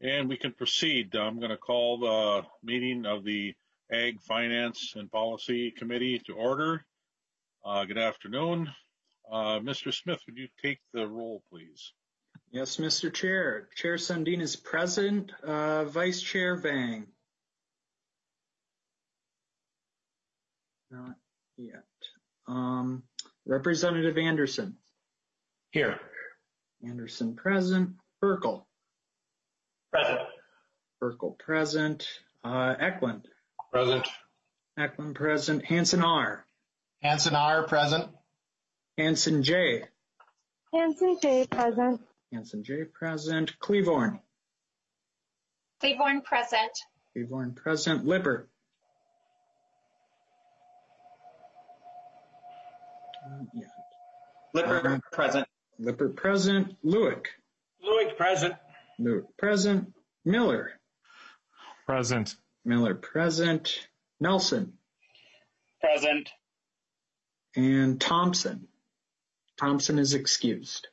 And we can proceed. I'm going to call the meeting of the Ag Finance and Policy Committee to order. Good afternoon. Mr. Smith, would you take the roll, please? Yes, Mr. Chair. Chair Sundin is present. Vice Chair Vang. Not yet. Representative Anderson. Here. Anderson present. Burkle. Present. Burkle present. Eklund. Present. Eklund present. Hansen R. Hansen R. Present. Hansen J. Hansen J. Present. Hansen J. Present. Cleavorn. Cleavorn present. Cleavorn present. Lippert. Yeah. Lippert present. Lippert present. Lewick. Lewick present. Lewick present. Miller. Present. Miller present. Nelson. Present. And Thompson. Thompson is excused.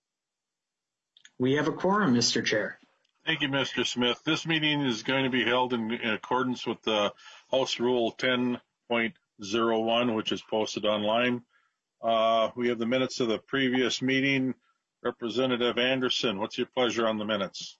We have a quorum, Mr. Chair. Thank you, Mr. Smith. This meeting is going to be held in accordance with the House Rule 10.01, which is posted online. We have the minutes of the previous meeting. Representative Anderson, what's your pleasure on the minutes?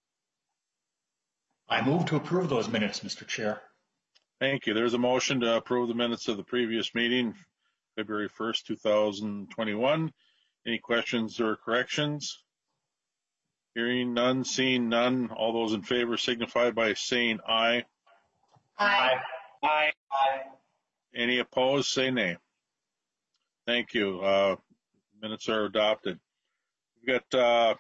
I move to approve those minutes, Mr. Chair. Thank you. There's a motion to approve the minutes of the previous meeting, February 1st, 2021. Any questions or corrections? Hearing none, seeing none. All those in favor signify by saying aye. Aye. Aye. Aye. Any opposed, say nay. Thank you. Minutes are adopted. We've got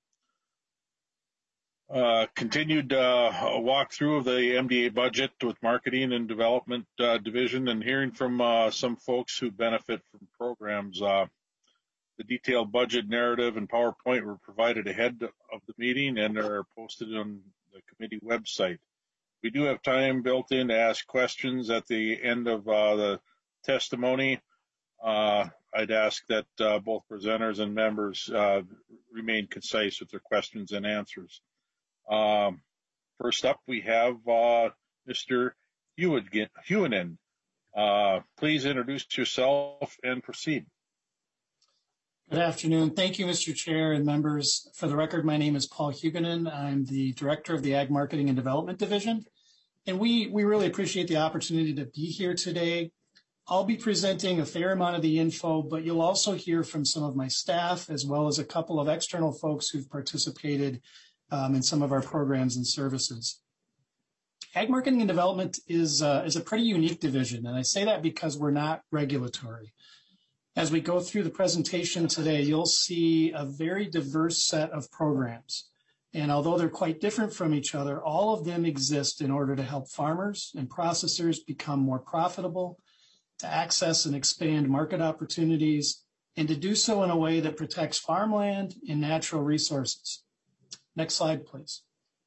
continued walkthrough of the MDA budget with Marketing and Development Division and hearing from some folks who benefit from programs. The detailed budget narrative and PowerPoint were provided ahead of the meeting and are posted on the committee website. We do have time built in to ask questions at the end of the testimony. I'd ask that both presenters and members remain concise with their questions and answers. First up, we have Mr. Huenen. Please introduce yourself and proceed. Good afternoon. Thank you, Mr. Chair and members. For the record, my name is Paul Huguenin. I'm the Director of the Ag Marketing and Development Division. And we really appreciate the opportunity to be here today. I'll be presenting a fair amount of the info, but you'll also hear from some of my staff as well as a couple of external folks who've participated in some of our programs and services. Ag Marketing and Development is a pretty unique division, and I say that because we're not regulatory. As we go through the presentation today, you'll see a very diverse set of programs. And although they're quite different from each other, all of them exist in order to help farmers and processors become more profitable, to access and expand market opportunities, and to do so in a way that protects farmland and natural resources. Next slide, please.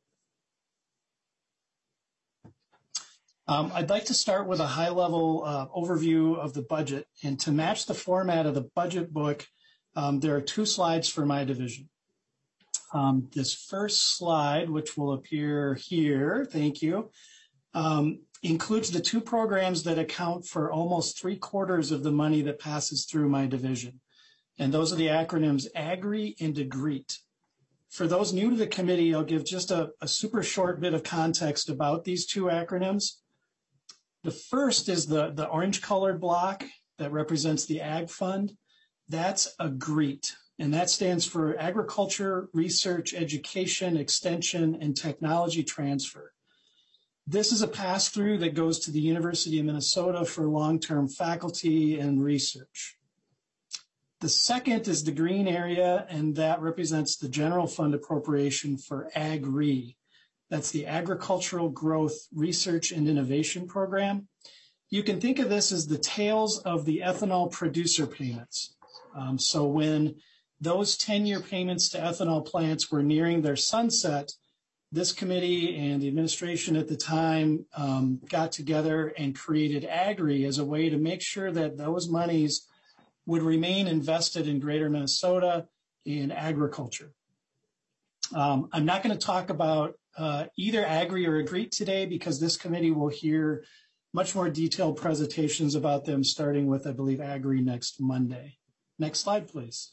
I'd like to start with a high-level overview of the budget. And to match the format of the budget book, there are two slides for my division. This first slide, which will appear here, thank you, includes the two programs that account for almost 3/4 of the money that passes through my division. And those are the acronyms AGRI and AGREET. For those new to the committee, I'll give just a super short bit of context about these two acronyms. The first is the orange colored block that represents the Ag Fund. That's AGREET, and that stands for Agriculture, Research, Education, Extension, and Technology Transfer. This is a pass-through that goes to the University of Minnesota for long-term faculty and research. The second is the green area, and that represents the general fund appropriation for AGRI. That's the Agricultural Growth Research and Innovation Program. You can think of this as the tails of the ethanol producer payments. So when those 10-year payments to ethanol plants were nearing their sunset, this committee and the administration at the time got together and created AGRI as a way to make sure that those monies would remain invested in greater Minnesota in agriculture. I'm not going to talk about either Agri or GREET today because this committee will hear much more detailed presentations about them starting with, I believe, Agri next Monday. Next slide, please.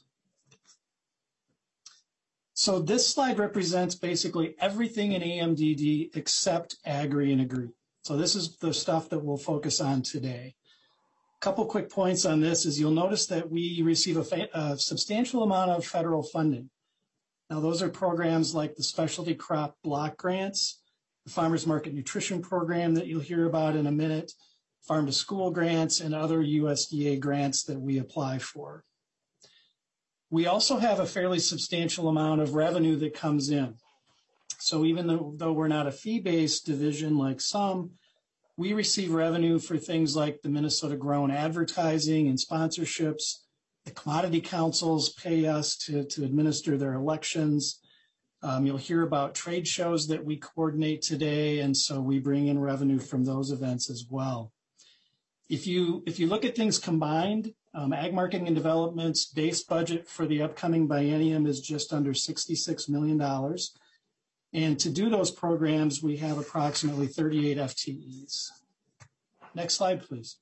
So this slide represents basically everything in AMDD except Agri and GREET. So this is the stuff that we'll focus on today. A couple quick points on this is you'll notice that we receive a substantial amount of federal funding. Now those are programs like the Specialty Crop Block Grants, the Farmers Market Nutrition Program that you'll hear about in a minute, Farm to School grants, and other USDA grants that we apply for. We also have a fairly substantial amount of revenue that comes in. So even though we're not a fee-based division like some, we receive revenue for things like the Minnesota Grown advertising and sponsorships. The commodity councils pay us to administer their elections. You'll hear about trade shows that we coordinate today, and so we bring in revenue from those events as well. If you look at things combined, Ag Marketing and Development's base budget for the upcoming biennium is just under $66 million. And to do those programs, we have approximately 38 FTEs. Next slide, please.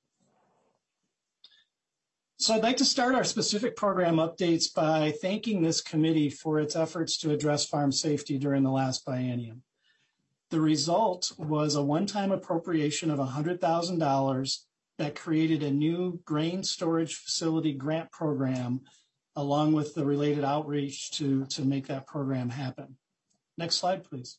So I'd like to start our specific program updates by thanking this committee for its efforts to address farm safety during the last biennium. The result was a one-time appropriation of $100,000 that created a new grain storage facility grant program along with the related outreach to make that program happen. Next slide, please.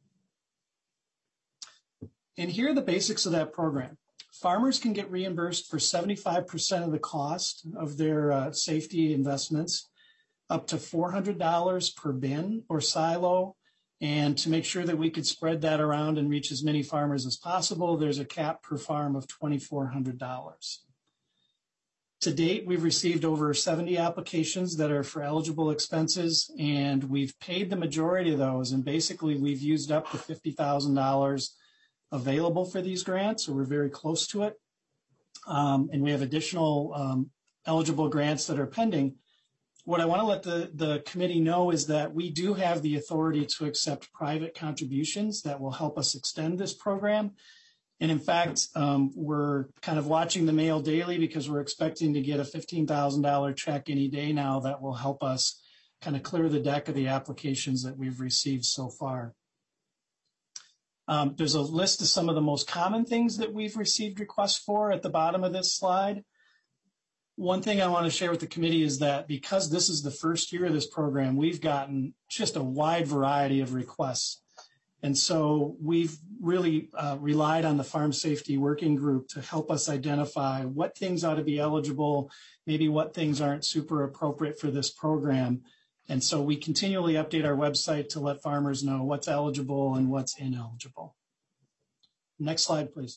And here are the basics of that program. Farmers can get reimbursed for 75% of the cost of their safety investments, up to $400 per bin or silo. And to make sure that we could spread that around and reach as many farmers as possible, there's a cap per farm of $2,400. To date, we've received over 70 applications that are for eligible expenses, and we've paid the majority of those. And basically, we've used up the $50,000 available for these grants, so we're very close to it. And we have additional eligible grants that are pending. What I want to let the committee know is that we do have the authority to accept private contributions that will help us extend this program. And in fact, we're kind of watching the mail daily because we're expecting to get a $15,000 check any day now that will help us kind of clear the deck of the applications that we've received so far. There's a list of some of the most common things that we've received requests for at the bottom of this slide. One thing I want to share with the committee is that because this is the first year of this program, we've gotten just a wide variety of requests. And so we've really relied on the Farm Safety Working Group to help us identify what things ought to be eligible, maybe what things aren't super appropriate for this program. And so we continually update our website to let farmers know what's eligible and what's ineligible. Next slide, please.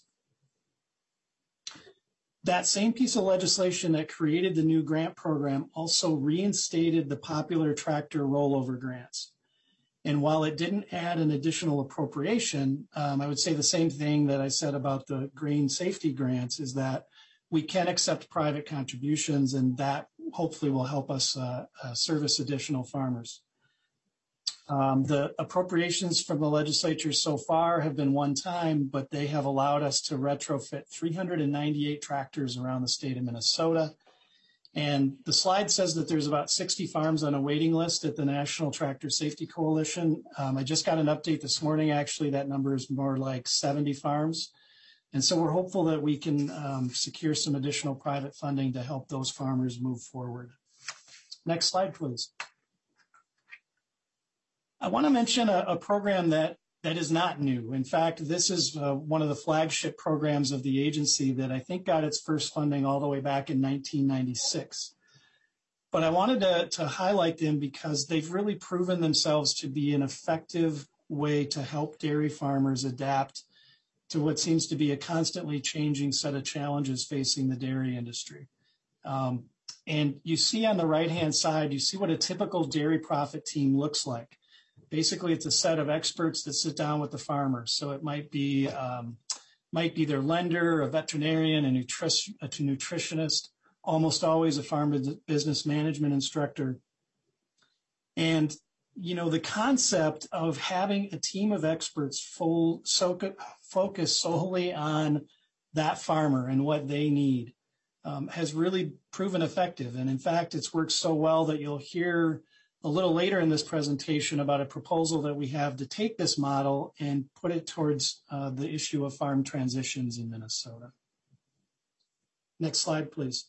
That same piece of legislation that created the new grant program also reinstated the popular tractor rollover grants. And while it didn't add an additional appropriation, I would say the same thing that I said about the grain safety grants is that we can accept private contributions, and that hopefully will help us service additional farmers. The appropriations from the legislature so far have been one time, but they have allowed us to retrofit 398 tractors around the state of Minnesota. And the slide says that there's about 60 farms on a waiting list at the National Tractor Safety Coalition. I just got an update this morning. Actually, that number is more like 70 farms. And so we're hopeful that we can secure some additional private funding to help those farmers move forward. Next slide, please. I want to mention a program that is not new. In fact, this is one of the flagship programs of the agency that I think got its first funding all the way back in 1996. But I wanted to highlight them because they've really proven themselves to be an effective way to help dairy farmers adapt to what seems to be a constantly changing set of challenges facing the dairy industry. And you see on the right-hand side, you see what a typical dairy profit team looks like. Basically, it's a set of experts that sit down with the farmers. So it might be their lender, a veterinarian, a nutritionist, almost always a farm business management instructor. And the concept of having a team of experts focus solely on that farmer and what they need has really proven effective. And in fact, it's worked so well that you'll hear a little later in this presentation about a proposal that we have to take this model and put it towards the issue of farm transitions in Minnesota. Next slide, please.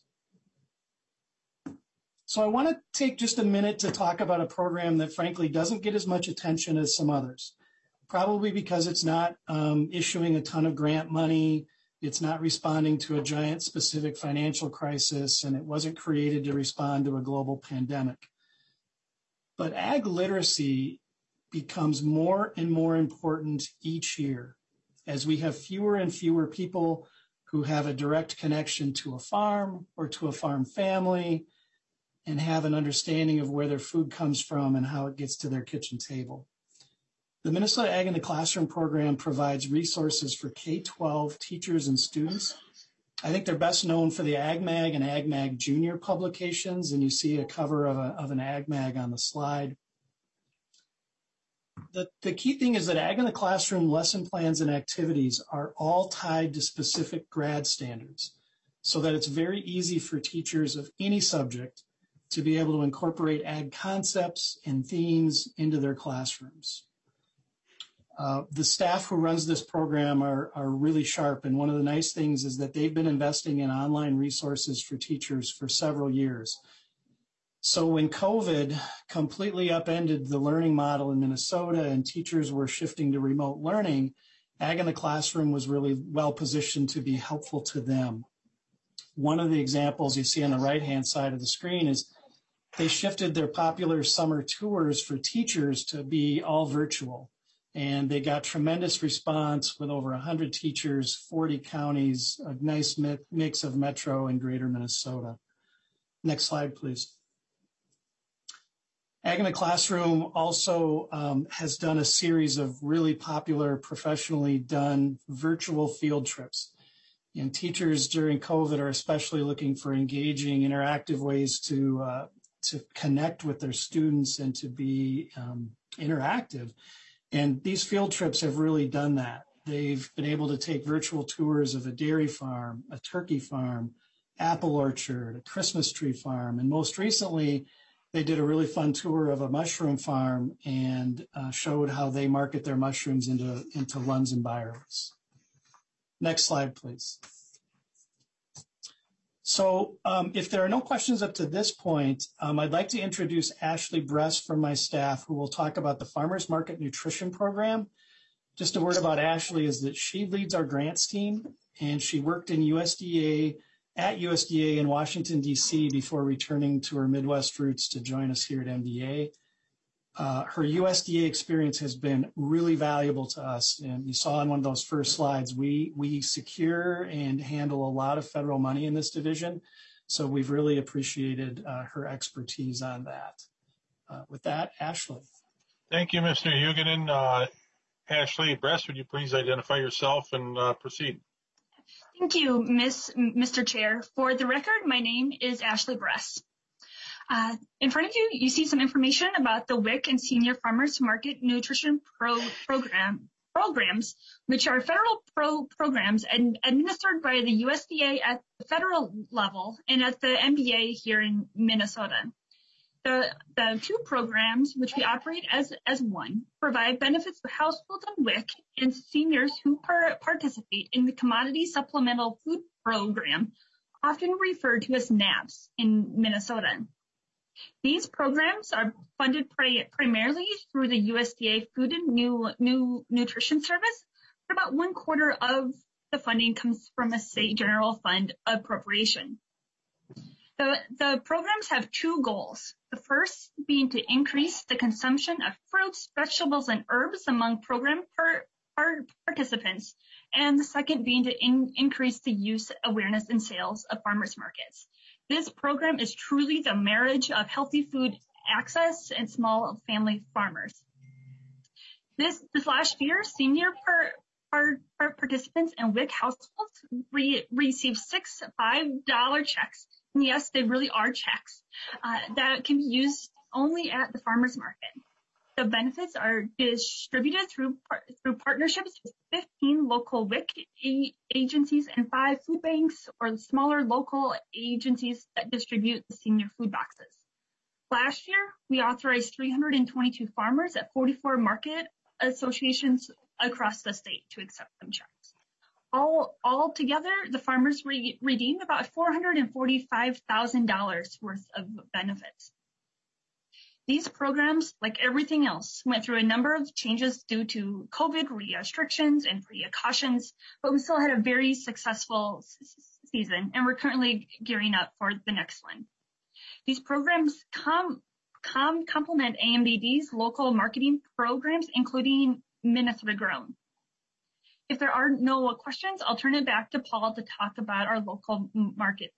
So I want to take just a minute to talk about a program that frankly doesn't get as much attention as some others, probably because it's not issuing a ton of grant money. It's not responding to a giant specific financial crisis, and it wasn't created to respond to a global pandemic. But ag literacy becomes more and more important each year as we have fewer and fewer people who have a direct connection to a farm or to a farm family and have an understanding of where their food comes from and how it gets to their kitchen table. The Minnesota Ag in the Classroom program provides resources for K-12 teachers and students. I think they're best known for the AgMag and AgMag Junior publications, and you see a cover of an AgMag on the slide. The key thing is that Ag in the Classroom lesson plans and activities are all tied to specific grad standards, so that it's very easy for teachers of any subject to be able to incorporate ag concepts and themes into their classrooms. The staff who runs this program are really sharp, and one of the nice things is that they've been investing in online resources for teachers for several years. So when COVID completely upended the learning model in Minnesota and teachers were shifting to remote learning, Ag in the Classroom was really well positioned to be helpful to them. One of the examples you see on the right-hand side of the screen is they shifted their popular summer tours for teachers to be all virtual. And they got tremendous response with over 100 teachers, 40 counties, a nice mix of metro and greater Minnesota. Next slide, please. Ag in the Classroom also has done a series of really popular, professionally done virtual field trips. And teachers during COVID are especially looking for engaging, interactive ways to connect with their students and to be interactive. And these field trips have really done that. They've been able to take virtual tours of a dairy farm, a turkey farm, apple orchard, a Christmas tree farm, and most recently, they did a really fun tour of a mushroom farm and showed how they market their mushrooms into Lunds and Byerly's. Next slide, please. So if there are no questions up to this point, I'd like to introduce Ashley Bress from my staff, who will talk about the Farmers Market Nutrition Program. Just a word about Ashley is that she leads our grants team, and she worked in at USDA in Washington, D.C. before returning to her Midwest roots to join us here at MDA. Her USDA experience has been really valuable to us. And you saw in one of those first slides, we secure and handle a lot of federal money in this division. So we've really appreciated her expertise on that. With that, Ashley. Thank you, Mr. Huguenin. Ashley Bress, would you please identify yourself and proceed? Thank you, Mr. Chair. For the record, my name is Ashley Bress. In front of you, you see some information about the WIC and Senior Farmers Market Nutrition programs, which are federal programs administered by the USDA at the federal level and at the MBA here in Minnesota. The two programs, which we operate as one, provide benefits for households on WIC and seniors who participate in the Commodity Supplemental Food Program, often referred to as NAPS in Minnesota. These programs are funded primarily through the USDA Food and Nutrition Service, but about 1/4 of the funding comes from a state general fund appropriation. The programs have two goals. The first being to increase the consumption of fruits, vegetables, and herbs among program participants, and the second being to increase the use, awareness, and sales of farmers markets. This program is truly the marriage of healthy food access and small family farmers. This last year, senior participants and WIC households received 6 $5 checks. And yes, they really are checks that can be used only at the farmers market. The benefits are distributed through partnerships with 15 local WIC agencies and 5 food banks or smaller local agencies that distribute the senior food boxes. Last year, we authorized 322 farmers at 44 market associations across the state to accept them checks. All together, the farmers redeemed about $445,000 worth of benefits. These programs, like everything else, went through a number of changes due to COVID restrictions and precautions, but we still had a very successful season, and we're currently gearing up for the next one. These programs complement AMBD's local marketing programs, including Minnesota Grown. If there are no questions, I'll turn it back to Paul to talk about our local market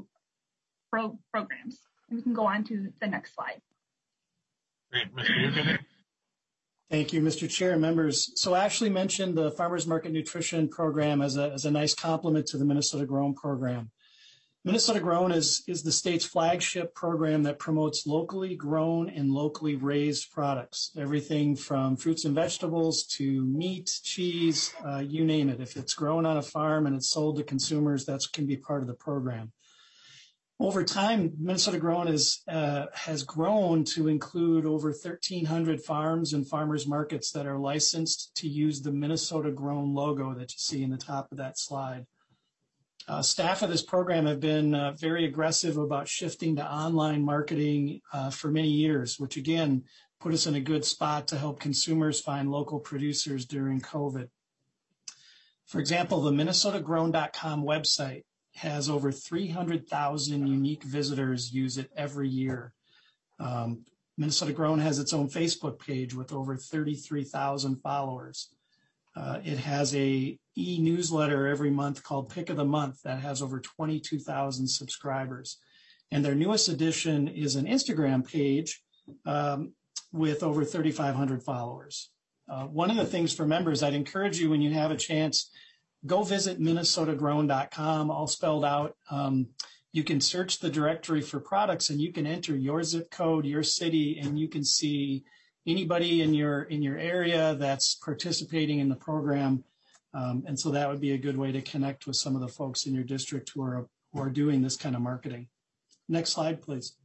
programs. And we can go on to the next slide. Great, Mr. Buchanan. Thank you, Mr. Chair and members. So Ashley mentioned the Farmers Market Nutrition Program as a nice complement to the Minnesota Grown program. Minnesota Grown is the state's flagship program that promotes locally grown and locally raised products, everything from fruits and vegetables to meat, cheese, you name it. If it's grown on a farm and it's sold to consumers, that can be part of the program. Over time, Minnesota Grown has grown to include over 1,300 farms and farmers markets that are licensed to use the Minnesota Grown logo that you see in the top of that slide. Staff of this program have been very aggressive about shifting to online marketing for many years, which again put us in a good spot to help consumers find local producers during COVID. For example, the MinnesotaGrown.com website has over 300,000 unique visitors use it every year. Minnesota Grown has its own Facebook page with over 33,000 followers. It has a e-newsletter every month called Pick of the Month that has over 22,000 subscribers. And their newest addition is an Instagram page with over 3,500 followers. One of the things for members, I'd encourage you when you have a chance, go visit MinnesotaGrown.com, all spelled out. You can search the directory for products and you can enter your zip code, your city, and you can see anybody in your area that's participating in the program. And so that would be a good way to connect with some of the folks in your district who are doing this kind of marketing. Next slide, please.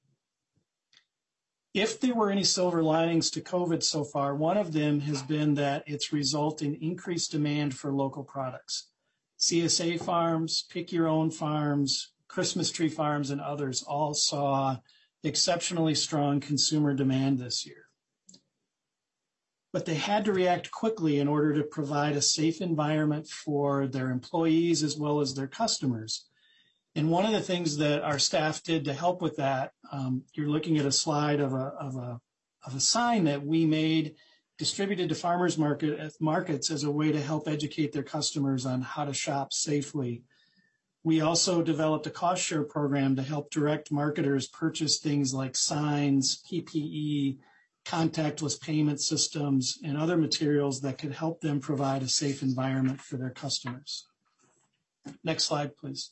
If there were any silver linings to COVID so far, one of them has been that it's resulted in increased demand for local products. CSA farms, Pick Your Own farms, Christmas tree farms, and others all saw exceptionally strong consumer demand this year. But they had to react quickly in order to provide a safe environment for their employees as well as their customers. And one of the things that our staff did to help with that, you're looking at a slide of a sign that we made, distributed to farmers markets as a way to help educate their customers on how to shop safely. We also developed a cost share program to help direct marketers purchase things like signs, PPE, contactless payment systems, and other materials that could help them provide a safe environment for their customers. Next slide, please.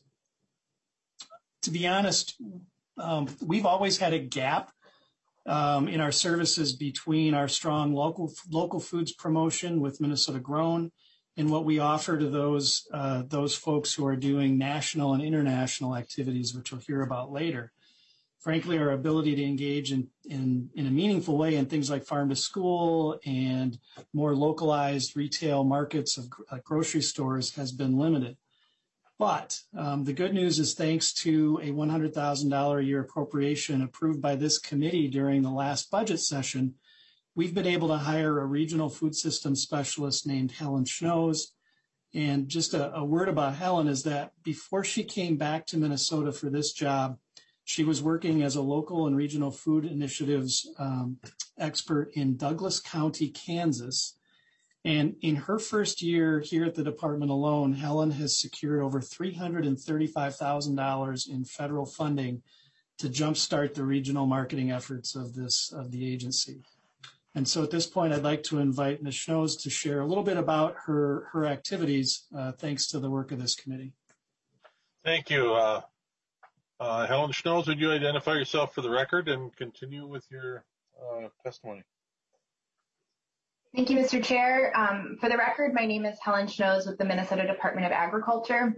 To be honest, we've always had a gap in our services between our strong local foods promotion with Minnesota Grown and what we offer to those folks who are doing national and international activities, which we'll hear about later. Frankly, our ability to engage in a meaningful way in things like farm to school and more localized retail markets of grocery stores has been limited. But the good news is thanks to a $100,000 a year appropriation approved by this committee during the last budget session, we've been able to hire a regional food system specialist named Helen Schnoes. And just a word about Helen is that before she came back to Minnesota for this job, she was working as a local and regional food initiatives expert in Douglas County, Kansas. And in her first year here at the department alone, Helen has secured over $335,000 in federal funding to jumpstart the regional marketing efforts of the agency. And so at this point, I'd like to invite Ms. Schnoes to share a little bit about her activities, thanks to the work of this committee. Thank you. Helen Schnoes, would you identify yourself for the record and continue with your testimony? Thank you, Mr. Chair. For the record, my name is Helen Schnoes with the Minnesota Department of Agriculture.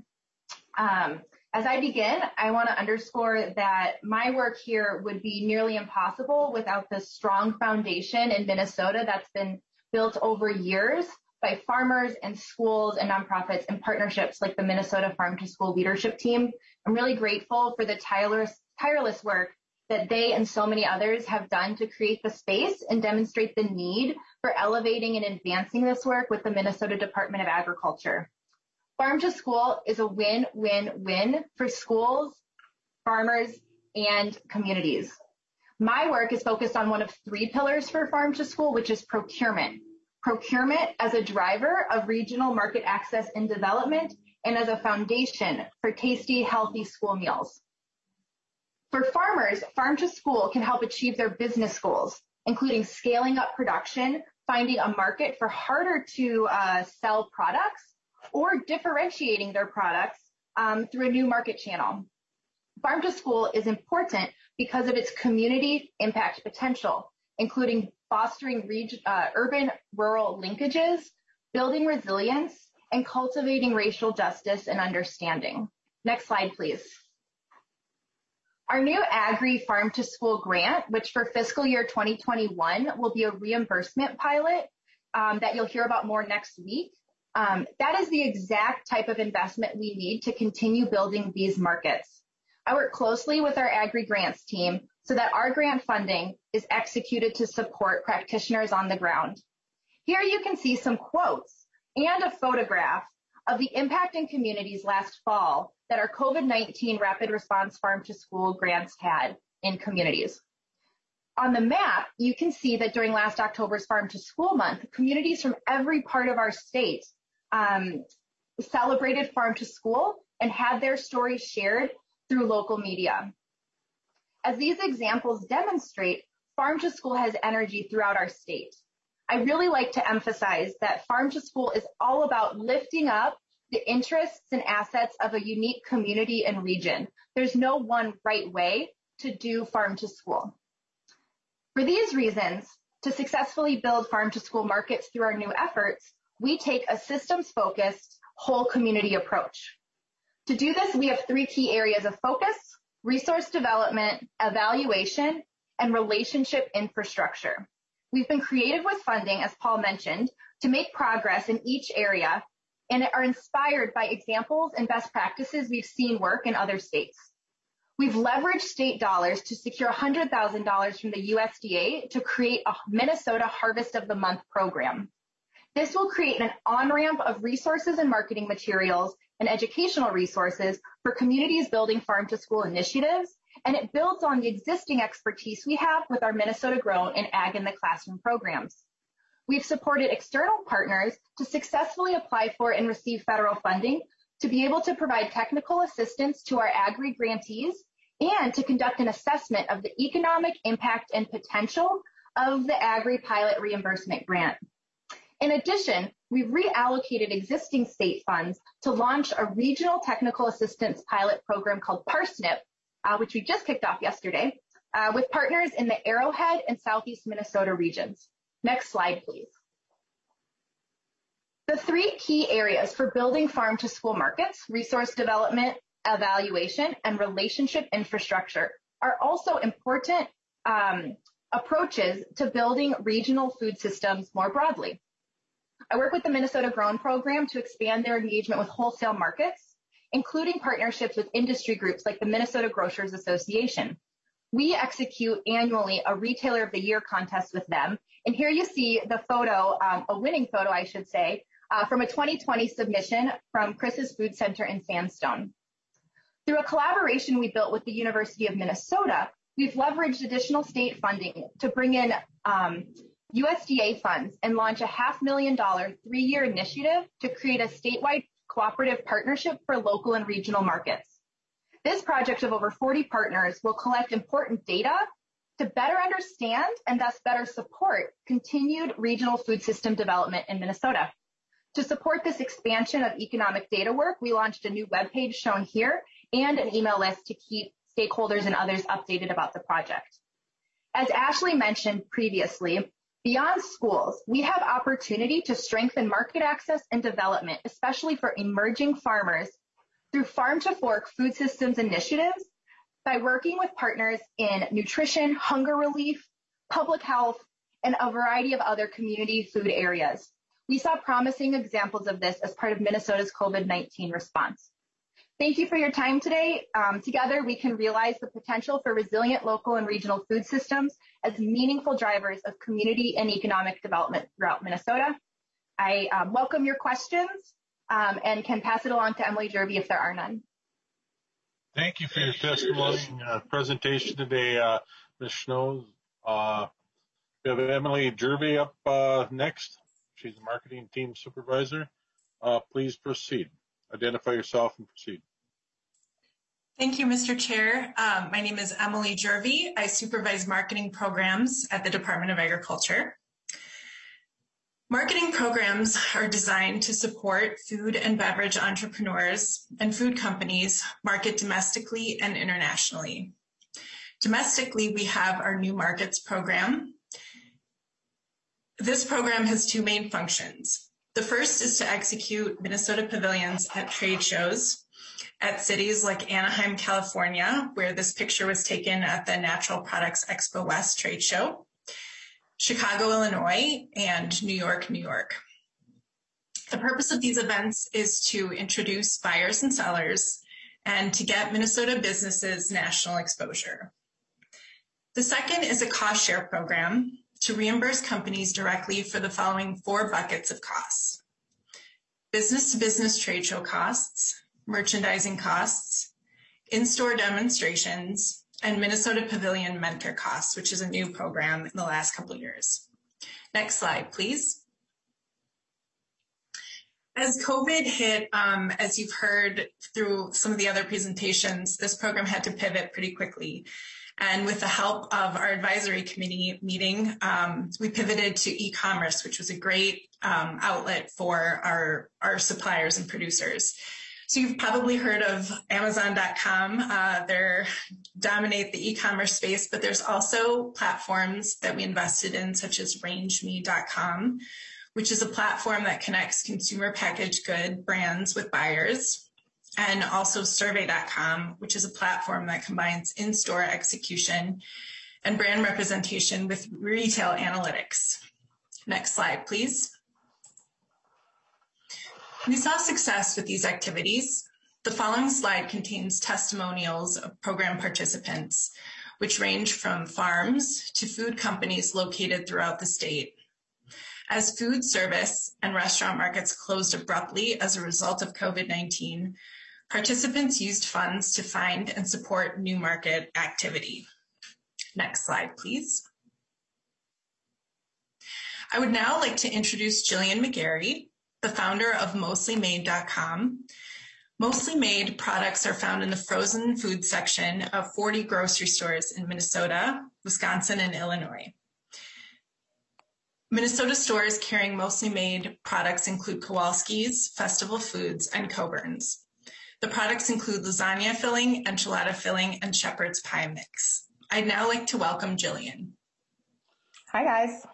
As I begin, I want to underscore that my work here would be nearly impossible without the strong foundation in Minnesota that's been built over years by farmers and schools and nonprofits and partnerships like the Minnesota Farm to School Leadership Team. I'm really grateful for the tireless work that they and so many others have done to create the space and demonstrate the need for elevating and advancing this work with the Minnesota Department of Agriculture. Farm to School is a win-win-win for schools, farmers, and communities. My work is focused on one of three pillars for Farm to School, which is procurement. Procurement as a driver of regional market access and development, and as a foundation for tasty, healthy school meals. For farmers, Farm to School can help achieve their business goals, including scaling up production, finding a market for harder to sell products, or differentiating their products through a new market channel. Farm to School is important because of its community impact potential, including fostering urban-rural linkages, building resilience, and cultivating racial justice and understanding. Next slide, please. Our new Agri Farm to School grant, which for fiscal year 2021 will be a reimbursement pilot that you'll hear about more next week. That is the exact type of investment we need to continue building these markets. I work closely with our Agri Grants team so that our grant funding is executed to support practitioners on the ground. Here you can see some quotes and a photograph of the impact in communities last fall that our COVID-19 Rapid Response Farm to School grants had in communities. On the map, you can see that during last October's Farm to School month, communities from every part of our state celebrated Farm to School and had their stories shared through local media. As these examples demonstrate, Farm to School has energy throughout our state. I really like to emphasize that Farm to School is all about lifting up the interests and assets of a unique community and region. There's no one right way to do Farm to School. For these reasons, to successfully build Farm to School markets through our new efforts, we take a systems-focused, whole community approach. To do this, we have three key areas of focus: resource development, evaluation, and relationship infrastructure. We've been creative with funding, as Paul mentioned, to make progress in each area, and are inspired by examples and best practices we've seen work in other states. We've leveraged state dollars to secure $100,000 from the USDA to create a Minnesota Harvest of the Month program. This will create an on-ramp of resources and marketing materials and educational resources for communities building Farm to School initiatives, and it builds on the existing expertise we have with our Minnesota Grown and Ag in the Classroom programs. We've supported external partners to successfully apply for and receive federal funding to be able to provide technical assistance to our Agri grantees and to conduct an assessment of the economic impact and potential of the Agri Pilot Reimbursement Grant. In addition, we've reallocated existing state funds to launch a regional technical assistance pilot program called PARSNP, which we just kicked off yesterday, with partners in the Arrowhead and Southeast Minnesota regions. Next slide, please. The three key areas for building Farm to School markets, resource development, evaluation, and relationship infrastructure, are also important approaches to building regional food systems more broadly. I work with the Minnesota Grown program to expand their engagement with wholesale markets, including partnerships with industry groups like the Minnesota Grocers Association. We execute annually a Retailer of the Year contest with them. And here you see the photo, a winning photo, I should say, from a 2020 submission from Chris's Food Center in Sandstone. Through a collaboration we built with the University of Minnesota, we've leveraged additional state funding to bring in USDA funds and launch a $500,000 three-year initiative to create a statewide cooperative partnership for local and regional markets. This project of over 40 partners will collect important data to better understand and thus better support continued regional food system development in Minnesota. To support this expansion of economic data work, we launched a new webpage shown here and an email list to keep stakeholders and others updated about the project. As Ashley mentioned previously, Beyond schools, we have opportunity to strengthen market access and development, especially for emerging farmers, through Farm to Fork food systems initiatives by working with partners in nutrition, hunger relief, public health, and a variety of other community food areas. We saw promising examples of this as part of Minnesota's COVID-19 response. Thank you for your time today. Together, we can realize the potential for resilient local and regional food systems as meaningful drivers of community and economic development throughout Minnesota. I welcome your questions and can pass it along to Emily Jervey if there are none. Thank you for your testimony and presentation today, Ms. Schnoes. We have Emily Jervey up next. She's the marketing team supervisor. Please proceed. Identify yourself and proceed. Thank you, Mr. Chair. My name is Emily Jervey. I supervise marketing programs at the Department of Agriculture. Marketing programs are designed to support food and beverage entrepreneurs and food companies market domestically and internationally. Domestically, we have our New Markets program. This program has two main functions. The first is to execute Minnesota pavilions at trade shows at cities like Anaheim, California, where this picture was taken at the Natural Products Expo West trade show, Chicago, Illinois, and New York, New York. The purpose of these events is to introduce buyers and sellers and to get Minnesota businesses national exposure. The second is a cost share program to reimburse companies directly for the following 4 buckets of costs: business-to-business trade show costs, merchandising costs, in-store demonstrations, and Minnesota Pavilion mentor costs, which is a new program in the last couple of years. Next slide, please. As COVID hit, as you've heard through some of the other presentations, this program had to pivot pretty quickly. And with the help of our advisory committee meeting, we pivoted to e-commerce, which was a great outlet for our suppliers and producers. So you've probably heard of Amazon.com. They dominate the e-commerce space, but there's also platforms that we invested in, such as RangeMe.com, which is a platform that connects consumer packaged good brands with buyers, and also Survey.com, which is a platform that combines in-store execution and brand representation with retail analytics. Next slide, please. We saw success with these activities. The following slide contains testimonials of program participants, which range from farms to food companies located throughout the state. As food service and restaurant markets closed abruptly as a result of COVID-19, participants used funds to find and support new market activity. Next slide, please. I would now like to introduce Jillian McGarry, the founder of MostlyMade.com. Mostly Made products are found in the frozen food section of 40 grocery stores in Minnesota, Wisconsin, and Illinois. Minnesota stores carrying Mostly Made products include Kowalski's, Festival Foods, and Coburn's. The products include lasagna filling, enchilada filling, and shepherd's pie mix. I'd now like to welcome Jillian. Hi, guys.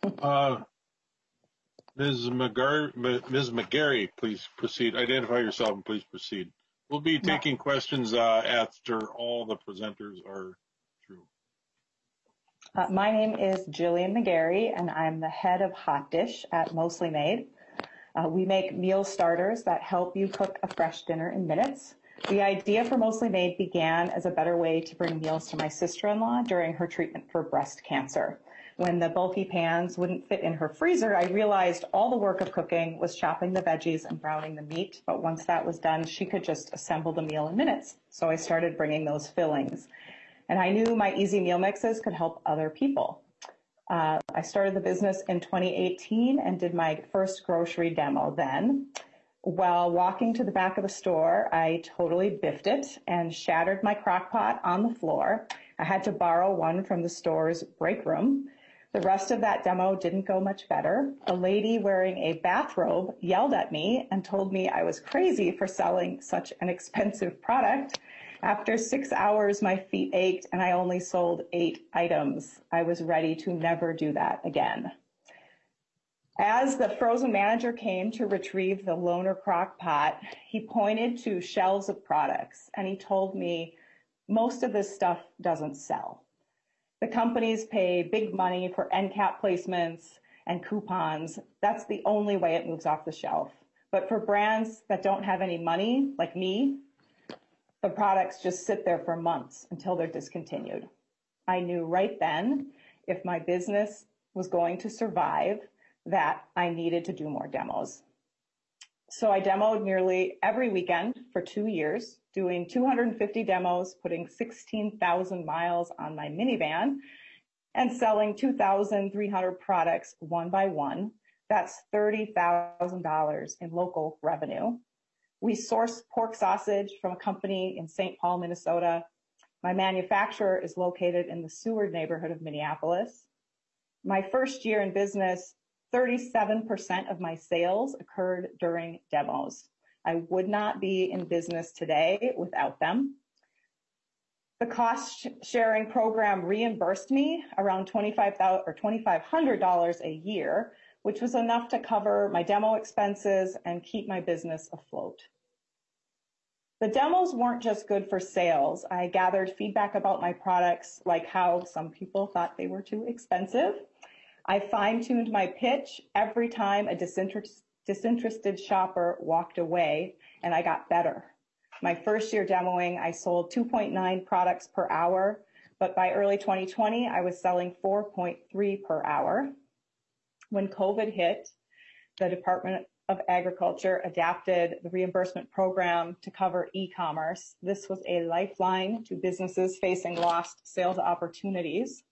Ms. McGarry, please proceed. Identify yourself and please proceed. We'll be taking questions after all the presenters are through. My name is Jillian McGarry, and I'm the head of Hot Dish at Mostly Made. We make meal starters that help you cook a fresh dinner in minutes. The idea for Mostly Made began as a better way to bring meals to my sister-in-law during her treatment for breast cancer. When the bulky pans wouldn't fit in her freezer, I realized all the work of cooking was chopping the veggies and browning the meat. But once that was done, she could just assemble the meal in minutes. So I started bringing those fillings. And I knew my easy meal mixes could help other people. I started the business in 2018 and did my first grocery demo then. While walking to the back of the store, I totally biffed it and shattered my crock pot on the floor. I had to borrow one from the store's break room. The rest of that demo didn't go much better. A lady wearing a bathrobe yelled at me and told me I was crazy for selling such an expensive product. After 6 hours, my feet ached and I only sold 8 items. I was ready to never do that again. As the frozen manager came to retrieve the Loner crock pot, he pointed to shelves of products and he told me, most of this stuff doesn't sell. The companies pay big money for end cap placements and coupons. That's the only way it moves off the shelf. But for brands that don't have any money, like me, the products just sit there for months until they're discontinued. I knew right then, if my business was going to survive, that I needed to do more demos. So I demoed nearly every weekend for 2 years, doing 250 demos, putting 16,000 miles on my minivan, and selling 2,300 products one by one. That's $30,000 in local revenue. We source pork sausage from a company in St. Paul, Minnesota. My manufacturer is located in the Seward neighborhood of Minneapolis. My first year in business, 37% of my sales occurred during demos. I would not be in business today without them. The cost sharing program reimbursed me around $2,500 a year, which was enough to cover my demo expenses and keep my business afloat. The demos weren't just good for sales. I gathered feedback about my products, like how some people thought they were too expensive. I fine-tuned my pitch every time a disinterested shopper walked away, and I got better. My first year demoing, I sold 2.9 products per hour, but by early 2020, I was selling 4.3 per hour. When COVID hit, the Department of Agriculture adapted the reimbursement program to cover e-commerce. This was a lifeline to businesses facing lost sales opportunities.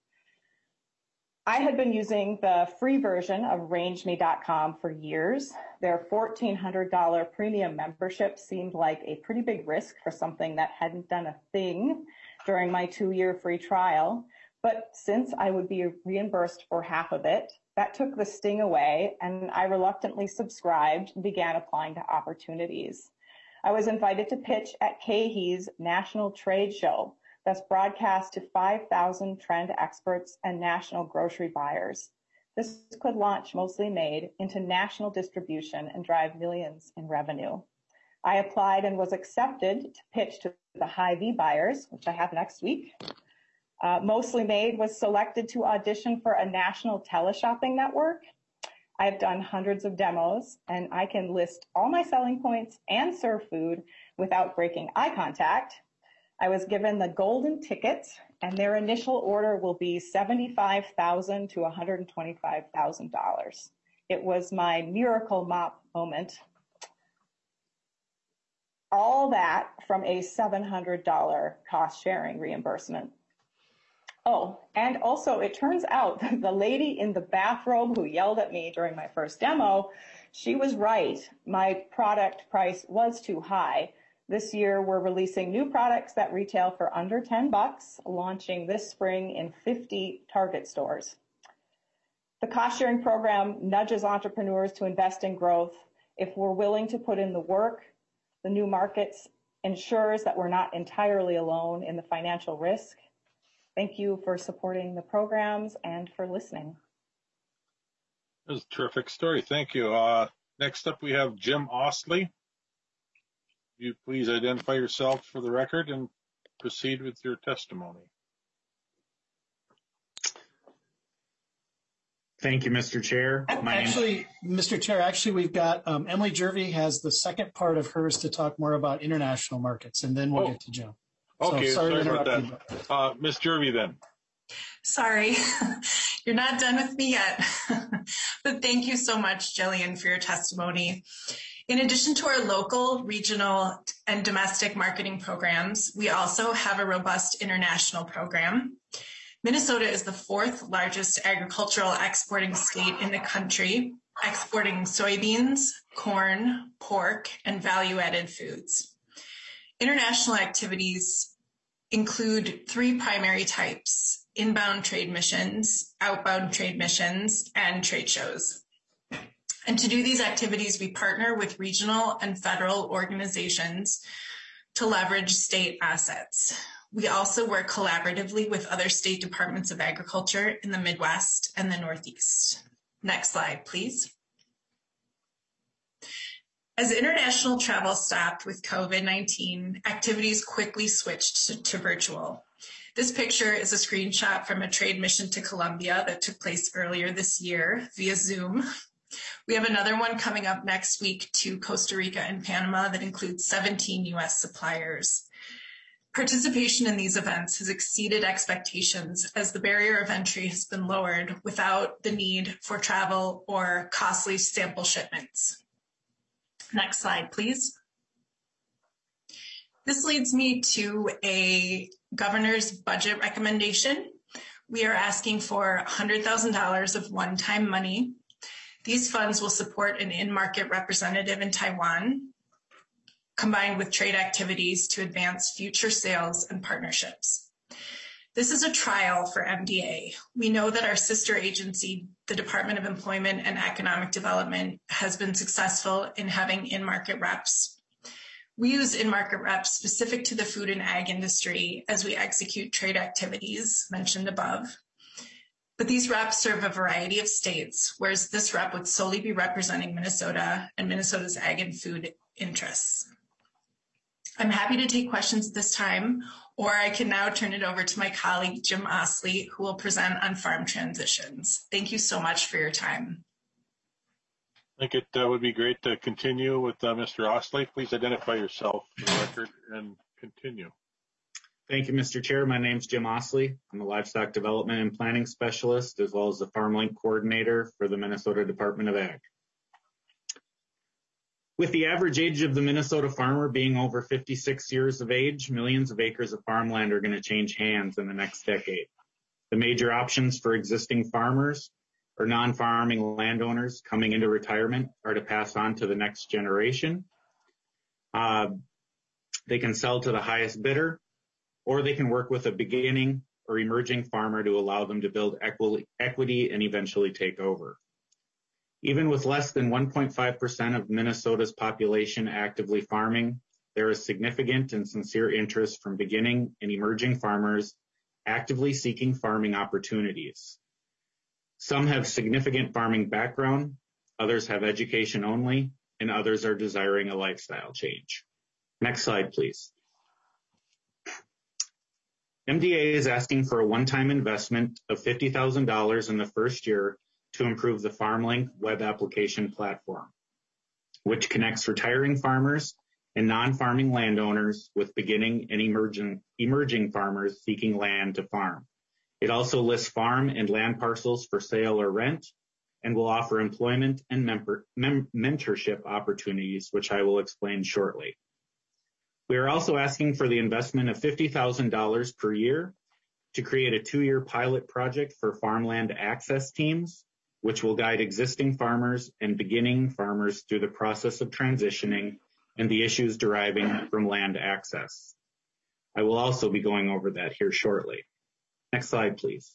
I had been using the free version of RangeMe.com for years. Their $1,400 premium membership seemed like a pretty big risk for something that hadn't done a thing during my 2-year free trial. But since I would be reimbursed for half of it, that took the sting away, and I reluctantly subscribed and began applying to opportunities. I was invited to pitch at KeHE's National Trade Show that's broadcast to 5,000 trend experts and national grocery buyers. This could launch Mostly Made into national distribution and drive millions in revenue. I applied and was accepted to pitch to the Hy-Vee buyers, which I have next week. Mostly Made was selected to audition for a national teleshopping network. I've done hundreds of demos, and I can list all my selling points and serve food without breaking eye contact. I was given the golden ticket, and their initial order will be $75,000 to $125,000. It was my miracle mop moment. All that from a $700 cost sharing reimbursement. Oh, and also it turns out that the lady in the bathrobe who yelled at me during my first demo, she was right. My product price was too high. This year, we're releasing new products that retail for under $10, launching this spring in 50 Target stores. The cost-sharing program nudges entrepreneurs to invest in growth. If we're willing to put in the work, the new markets ensures that we're not entirely alone in the financial risk. Thank you for supporting the programs and for listening. That was a terrific story. Thank you. Next up, we have Jim Ostley. You please identify yourself for the record and proceed with your testimony. Thank you, Mr. Chair. Mr. Chair, we've got Emily Jervey has the second part of hers to talk more about international markets, and then we'll get to Jim. Okay, so sorry about that. Ms. Jervey, then. Sorry, you're not done with me yet. But thank you so much, Jillian, for your testimony. In addition to our local, regional, and domestic marketing programs, we also have a robust international program. Minnesota is the 4th largest agricultural exporting state in the country, exporting soybeans, corn, pork, and value-added foods. International activities include 3 primary types: inbound trade missions, outbound trade missions, and trade shows. And to do these activities, we partner with regional and federal organizations to leverage state assets. We also work collaboratively with other state departments of agriculture in the Midwest and the Northeast. Next slide, please. As international travel stopped with COVID-19, activities quickly switched to virtual. This picture is a screenshot from a trade mission to Colombia that took place earlier this year via Zoom. We have another one coming up next week to Costa Rica and Panama that includes 17 U.S. suppliers. Participation in these events has exceeded expectations as the barrier of entry has been lowered without the need for travel or costly sample shipments. Next slide, please. This leads me to a governor's budget recommendation. We are asking for $100,000 of one-time money. These funds will support an in-market representative in Taiwan, combined with trade activities to advance future sales and partnerships. This is a trial for MDA. We know that our sister agency, the Department of Employment and Economic Development, has been successful in having in-market reps. We use in-market reps specific to the food and ag industry as we execute trade activities mentioned above. But these reps serve a variety of states, whereas this rep would solely be representing Minnesota and Minnesota's ag and food interests. I'm happy to take questions at this time, or I can now turn it over to my colleague, Jim Osley, who will present on farm transitions. Thank you so much for your time. I think it would be great to continue with Mr. Osley. Please identify yourself for the record and continue. Thank you, Mr. Chair. My name is Jim Osley. I'm a livestock development and planning specialist, as well as the FarmLink coordinator for the Minnesota Department of Ag. With the average age of the Minnesota farmer being over 56 years of age, millions of acres of farmland are going to change hands in the next decade. The major options for existing farmers or non-farming landowners coming into retirement are to pass on to the next generation. They can sell to the highest bidder, or they can work with a beginning or emerging farmer to allow them to build equity and eventually take over. Even with less than 1.5% of Minnesota's population actively farming, there is significant and sincere interest from beginning and emerging farmers actively seeking farming opportunities. Some have significant farming background, others have education only, and others are desiring a lifestyle change. Next slide, please. MDA is asking for a one-time investment of $50,000 in the first year to improve the FarmLink web application platform, which connects retiring farmers and non-farming landowners with beginning and emerging farmers seeking land to farm. It also lists farm and land parcels for sale or rent and will offer employment and mentorship opportunities, which I will explain shortly. We are also asking for the investment of $50,000 per year to create a 2-year pilot project for farmland access teams, which will guide existing farmers and beginning farmers through the process of transitioning and the issues deriving from land access. I will also be going over that here shortly. Next slide, please.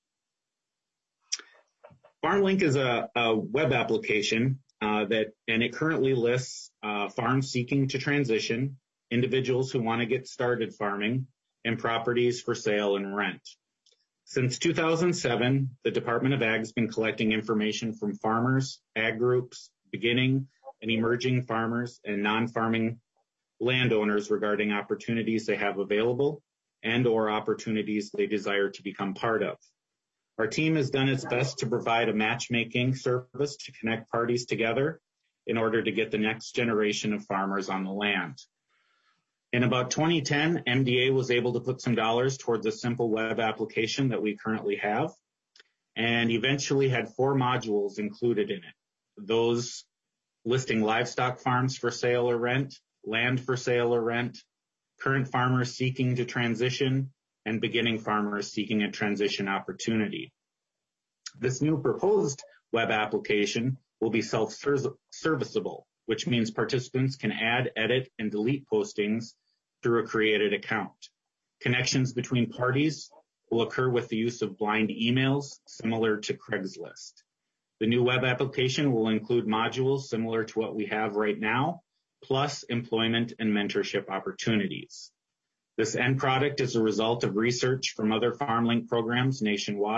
FarmLink is a web application and it currently lists farms seeking to transition, individuals who want to get started farming, and properties for sale and rent. Since 2007, the Department of Ag has been collecting information from farmers, ag groups, beginning and emerging farmers, and non-farming landowners regarding opportunities they have available and/or opportunities they desire to become part of. Our team has done its best to provide a matchmaking service to connect parties together in order to get the next generation of farmers on the land. In about 2010, MDA was able to put some dollars towards a simple web application that we currently have, and eventually had 4 modules included in it. Those listing livestock farms for sale or rent, land for sale or rent, current farmers seeking to transition, and beginning farmers seeking a transition opportunity. This new proposed web application will be self-serviceable, which means participants can add, edit, and delete postings through a created account. Connections between parties will occur with the use of blind emails, similar to Craigslist. The new web application will include modules similar to what we have right now, plus employment and mentorship opportunities. This end product is a result of research from other FarmLink programs nationwide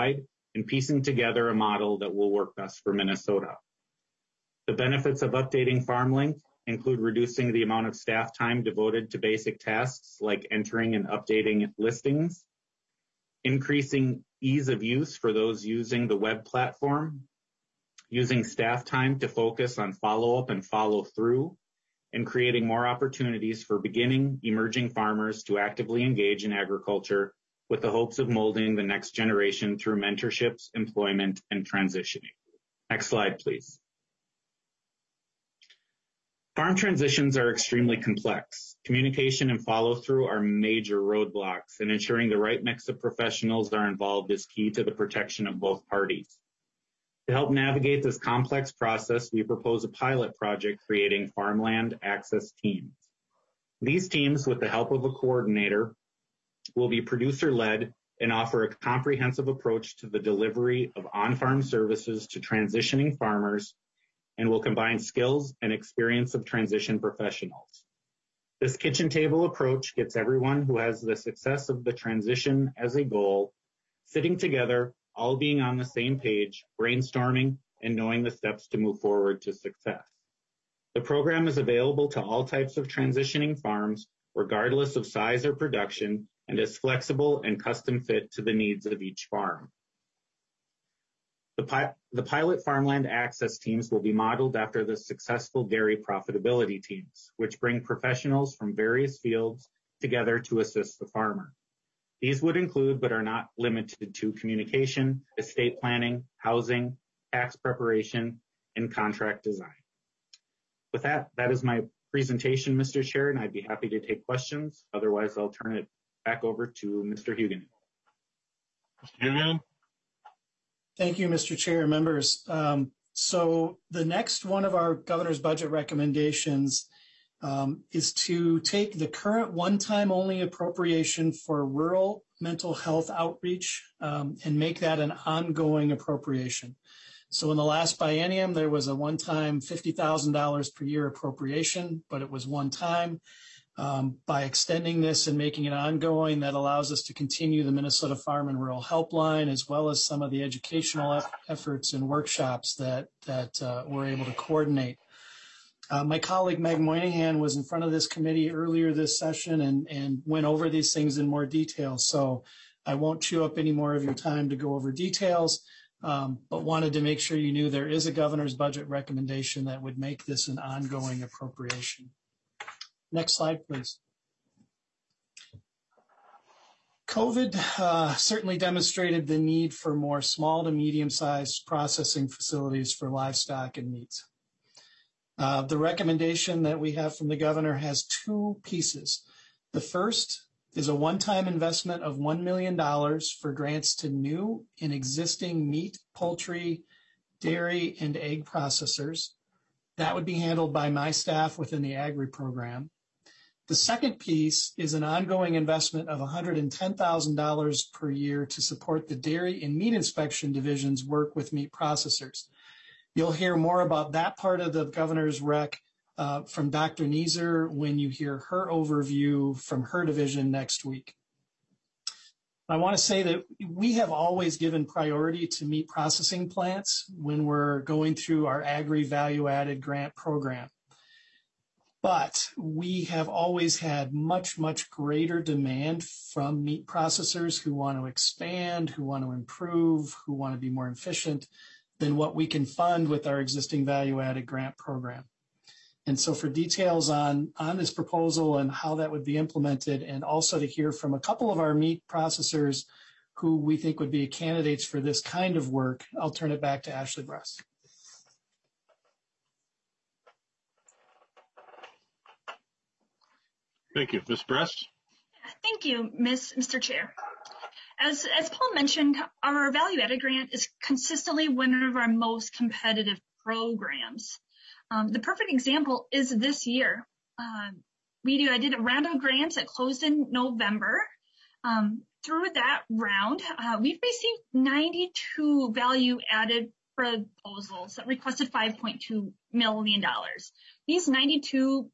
in piecing together a model that will work best for Minnesota. The benefits of updating FarmLink include reducing the amount of staff time devoted to basic tasks like entering and updating listings, increasing ease of use for those using the web platform, using staff time to focus on follow-up and follow-through, and creating more opportunities for beginning, emerging farmers to actively engage in agriculture with the hopes of molding the next generation through mentorships, employment, and transitioning. Next slide, please. Farm transitions are extremely complex. Communication and follow-through are major roadblocks, and ensuring the right mix of professionals are involved is key to the protection of both parties. To help navigate this complex process, we propose a pilot project creating farmland access teams. These teams, with the help of a coordinator, will be producer-led and offer a comprehensive approach to the delivery of on-farm services to transitioning farmers, and will combine skills and experience of transition professionals. This kitchen table approach gets everyone who has the success of the transition as a goal, sitting together, all being on the same page, brainstorming, and knowing the steps to move forward to success. The program is available to all types of transitioning farms, regardless of size or production, and is flexible and custom fit to the needs of each farm. The pilot farmland access teams will be modeled after the successful dairy profitability teams, which bring professionals from various fields together to assist the farmer. These would include, but are not limited to, communication, estate planning, housing, tax preparation, and contract design. With that, that is my presentation, Mr. Chair, and I'd be happy to take questions. Otherwise, I'll turn it back over to Mr. Huguenin. Mr. Huguenin? Thank you, Mr. Chair, members. So the next one of our governor's budget recommendations is to take the current one-time only appropriation for rural mental health outreach and make that an ongoing appropriation. So in the last biennium, there was a one-time $50,000 per year appropriation, but it was one time. By extending this and making it ongoing, that allows us to continue the Minnesota Farm and Rural Helpline, as well as some of the educational efforts and workshops that we're able to coordinate. My colleague Meg Moynihan was in front of this committee earlier this session and went over these things in more detail. So I won't chew up any more of your time to go over details, but wanted to make sure you knew there is a governor's budget recommendation that would make this an ongoing appropriation. Next slide, please. COVID certainly demonstrated the need for more small to medium-sized processing facilities for livestock and meats. The recommendation that we have from the governor has two pieces. The first is a one-time investment of $1 million for grants to new and existing meat, poultry, dairy, and egg processors. That would be handled by my staff within the Agri program. The second piece is an ongoing investment of $110,000 per year to support the dairy and meat inspection division's work with meat processors. You'll hear more about that part of the governor's rec from Dr. Neeser when you hear her overview from her division next week. I want to say that we have always given priority to meat processing plants when we're going through our Agri value-added grant program. But we have always had much, much greater demand from meat processors who want to expand, who want to improve, who want to be more efficient than what we can fund with our existing value-added grant program. And so for details on this proposal and how that would be implemented, and also to hear from a couple of our meat processors who we think would be candidates for this kind of work, I'll turn it back to Ashley Bress. Thank you. Ms. Bress? Thank you, Mr. Chair. As Paul mentioned, our value-added grant is consistently one of our most competitive programs. The perfect example is this year. I did a round of grants that closed in November. Through that round, we've received 92 value-added proposals that requested $5.2 million. These 92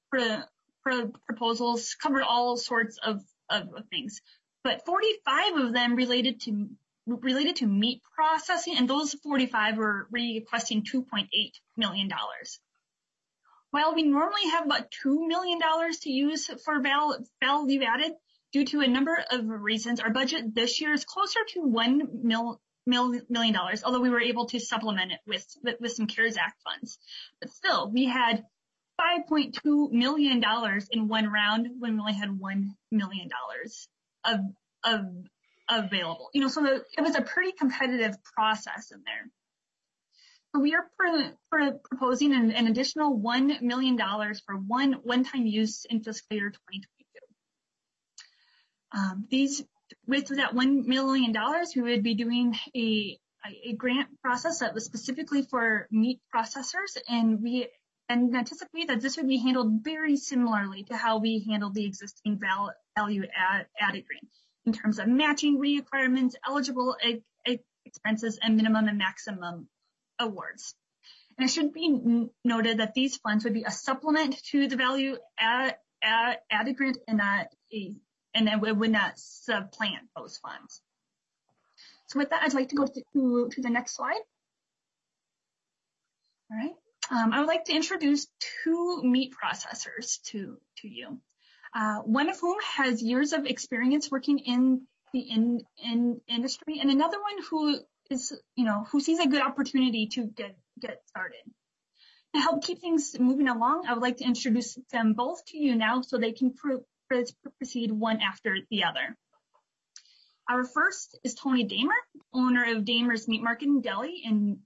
proposals covered all sorts of things, but 45 of them related to related to meat processing, and those 45 were requesting $2.8 million. While we normally have about $2 million to use for value added, due to a number of reasons, our budget this year is closer to $1 million, although we were able to supplement it with some CARES Act funds. But still, we had $5.2 million in one round when we only had $1 million of available. So it was a pretty competitive process in there. So we are proposing an additional $1 million for one-time use in fiscal year 2022. With that $1 million, we would be doing a grant process that was specifically for meat processors, and we anticipate that this would be handled very similarly to how we handled the existing value-added grant in terms of matching requirements, eligible expenses, and minimum and maximum awards. And it should be noted that these funds would be a supplement to the value-added grant and it would not supplant those funds. So with that, I'd like to go to the next slide. All right. I would like to introduce two meat processors to you. One of whom has years of experience working in the industry, and another one who sees a good opportunity to get started. To help keep things moving along, I would like to introduce them both to you now so they can proceed one after the other. Our first is Tony Damer, owner of Damer's Meat Market and Deli in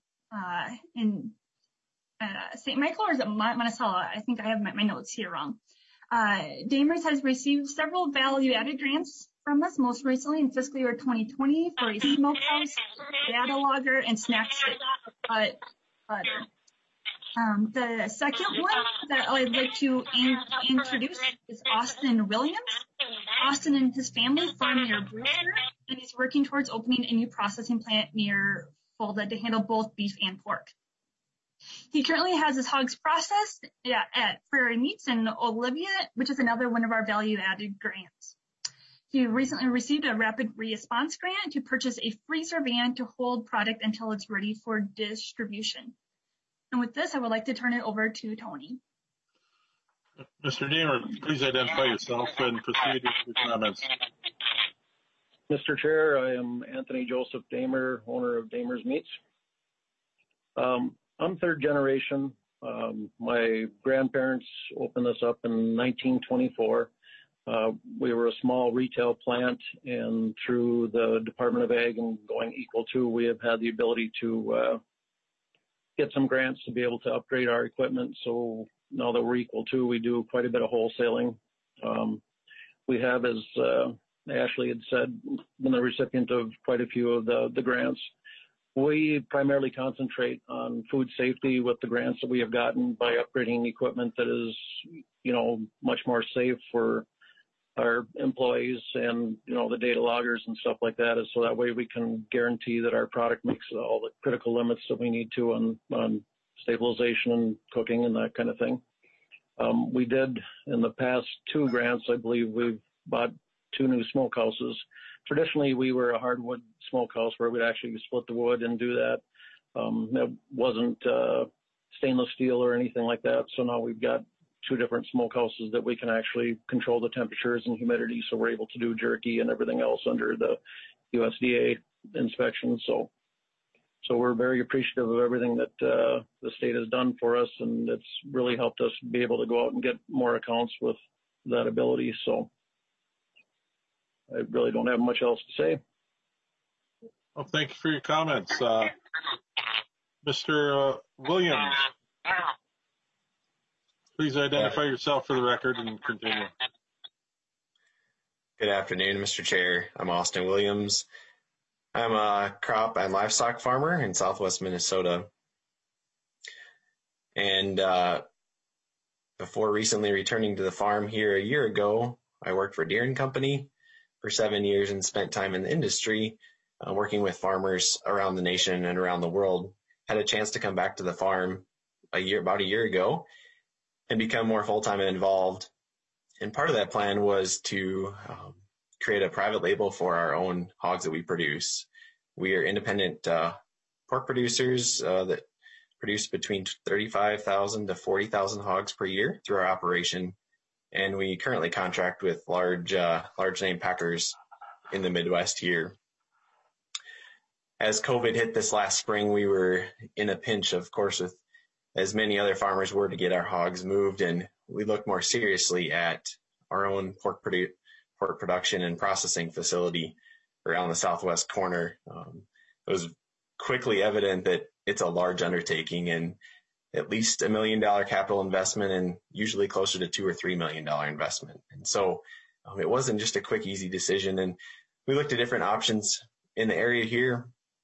St. Michael, or is it Monticello? I think I have my notes here wrong. Damer's has received several value-added grants from us, most recently in fiscal year 2020 for a smokehouse, data logger, and snack stick butter. The second one that I'd like to introduce is Austin Williams. Austin and his family farm near Brewster, and he's working towards opening a new processing plant near Fulda to handle both beef and pork. He currently has his hogs processed at Prairie Meats in Olivia, which is another one of our value-added grants. He recently received a rapid response grant to purchase a freezer van to hold product until it's ready for distribution. And with this, I would like to turn it over to Tony. Mr. Damer, please identify yourself and proceed with your comments. Mr. Chair, I am Anthony Joseph Damer, owner of Damer's Meats. I'm third generation. My grandparents opened this up in 1924. We were a small retail plant, and through the Department of Ag and going Equal To, we have had the ability to get some grants to be able to upgrade our equipment. So now that we're Equal To, we do quite a bit of wholesaling. We have, as Ashley had said, been the recipient of quite a few of the grants. We primarily concentrate on food safety with the grants that we have gotten by upgrading equipment that is, much more safe for our employees and, the data loggers and stuff like that. So that way we can guarantee that our product makes all the critical limits that we need to on stabilization and cooking and that kind of thing. We did, in the past two grants, I believe we've bought two new smokehouses. Traditionally, we were a hardwood smokehouse where we'd actually split the wood and do that. It wasn't stainless steel or anything like that. So now we've got two different smokehouses that we can actually control the temperatures and humidity. So we're able to do jerky and everything else under the USDA inspection. So we're very appreciative of everything that the state has done for us. And it's really helped us be able to go out and get more accounts with that ability. So I really don't have much else to say. Well, thank you for your comments. Mr. Williams, please identify yourself for the record and continue. Good afternoon, Mr. Chair. I'm Austin Williams. I'm a crop and livestock farmer in southwest Minnesota. And before recently returning to the farm here a year ago, I worked for Deere & Company for 7 years and spent time in the industry working with farmers around the nation and around the world. Had a chance to come back to the farm about a year ago and become more full-time and involved. And part of that plan was to create a private label for our own hogs that we produce. We are independent pork producers that produce between 35,000 to 40,000 hogs per year through our operation, and we currently contract with large name packers in the Midwest here. As COVID hit this last spring, we were in a pinch, of course, with as many other farmers were, to get our hogs moved, and we looked more seriously at our own pork production and processing facility around the southwest corner. It was quickly evident that it's a large undertaking and at least $1 million capital investment, and usually closer to $2 or $3 million investment. And so it wasn't just a quick, easy decision. And we looked at different options in the area here.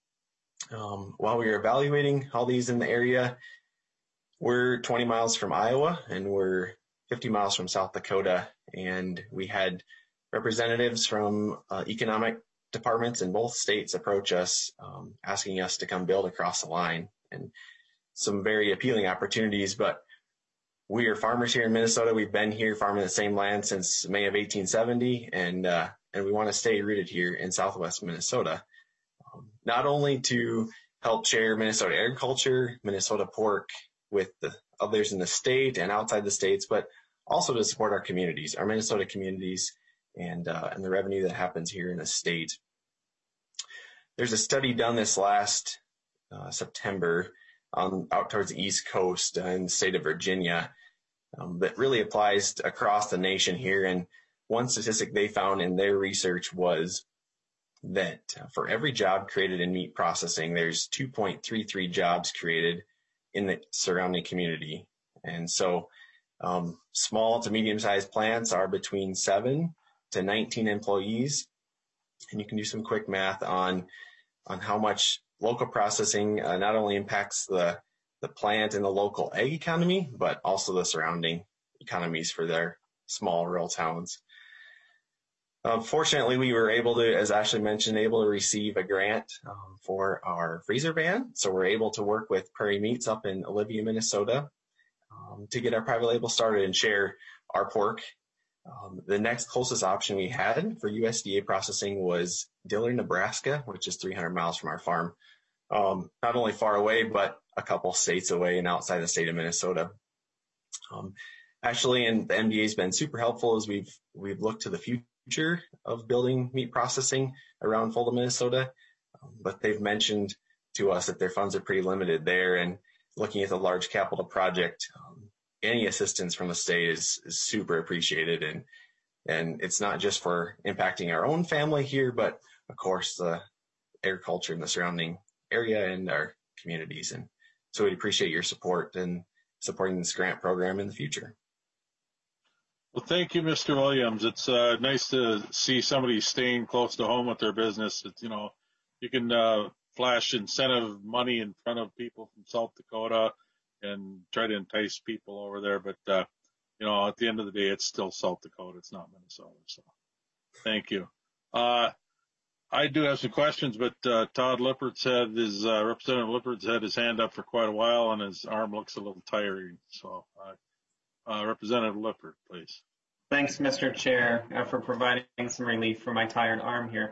While we were evaluating all these in the area, we're 20 miles from Iowa and we're 50 miles from South Dakota, and we had representatives from economic departments in both states approach us, asking us to come build across the line, and some very appealing opportunities. But we are farmers here in Minnesota. We've been here farming the same land since May of 1870, and we want to stay rooted here in Southwest Minnesota, not only to help share Minnesota agriculture, Minnesota pork with the others in the state and outside the states, but also to support our communities, our Minnesota communities, and the revenue that happens here in the state. There's a study done this last September out towards the East Coast in the state of Virginia that really applies across the nation here. And one statistic they found in their research was that for every job created in meat processing, there's 2.33 jobs created in the surrounding community. And so small to medium-sized plants are between 7 to 19 employees. And you can do some quick math on how much local processing not only impacts the plant and the local ag economy, but also the surrounding economies for their small rural towns. Fortunately, we were able to, as Ashley mentioned, receive a grant for our freezer van. So we're able to work with Prairie Meats up in Olivia, Minnesota, to get our private label started and share our pork. The next closest option we had for USDA processing was Diller, Nebraska, which is 300 miles from our farm. Not only far away, but a couple states away and outside the state of Minnesota. Actually, and the MDA has been super helpful as we've looked to the future of building meat processing around Fulda, Minnesota. But they've mentioned to us that their funds are pretty limited there, and looking at the large capital project, any assistance from the state is super appreciated. And it's not just for impacting our own family here, but of course the agriculture in the surrounding area and our communities. And so we'd appreciate your support and supporting this grant program in the future. Well, thank you, Mr. Williams. It's nice to see somebody staying close to home with their business. It's, you can flash incentive money in front of people from South Dakota and try to entice people over there. But, at the end of the day, it's still South Dakota. It's not Minnesota. So thank you. I do have some questions, but Todd Lippert's Representative Lippert's had his hand up for quite a while, and his arm looks a little tiring. So Representative Lippert, please. Thanks, Mr. Chair, for providing some relief for my tired arm here.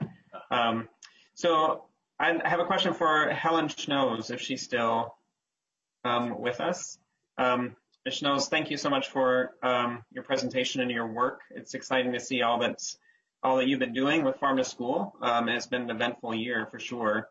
So I have a question for Helen Schnoes, if she's still with us. Ms. Schnoes, thank you so much for your presentation and your work. It's exciting to see all that you've been doing with Farm to School. It's been an eventful year for sure.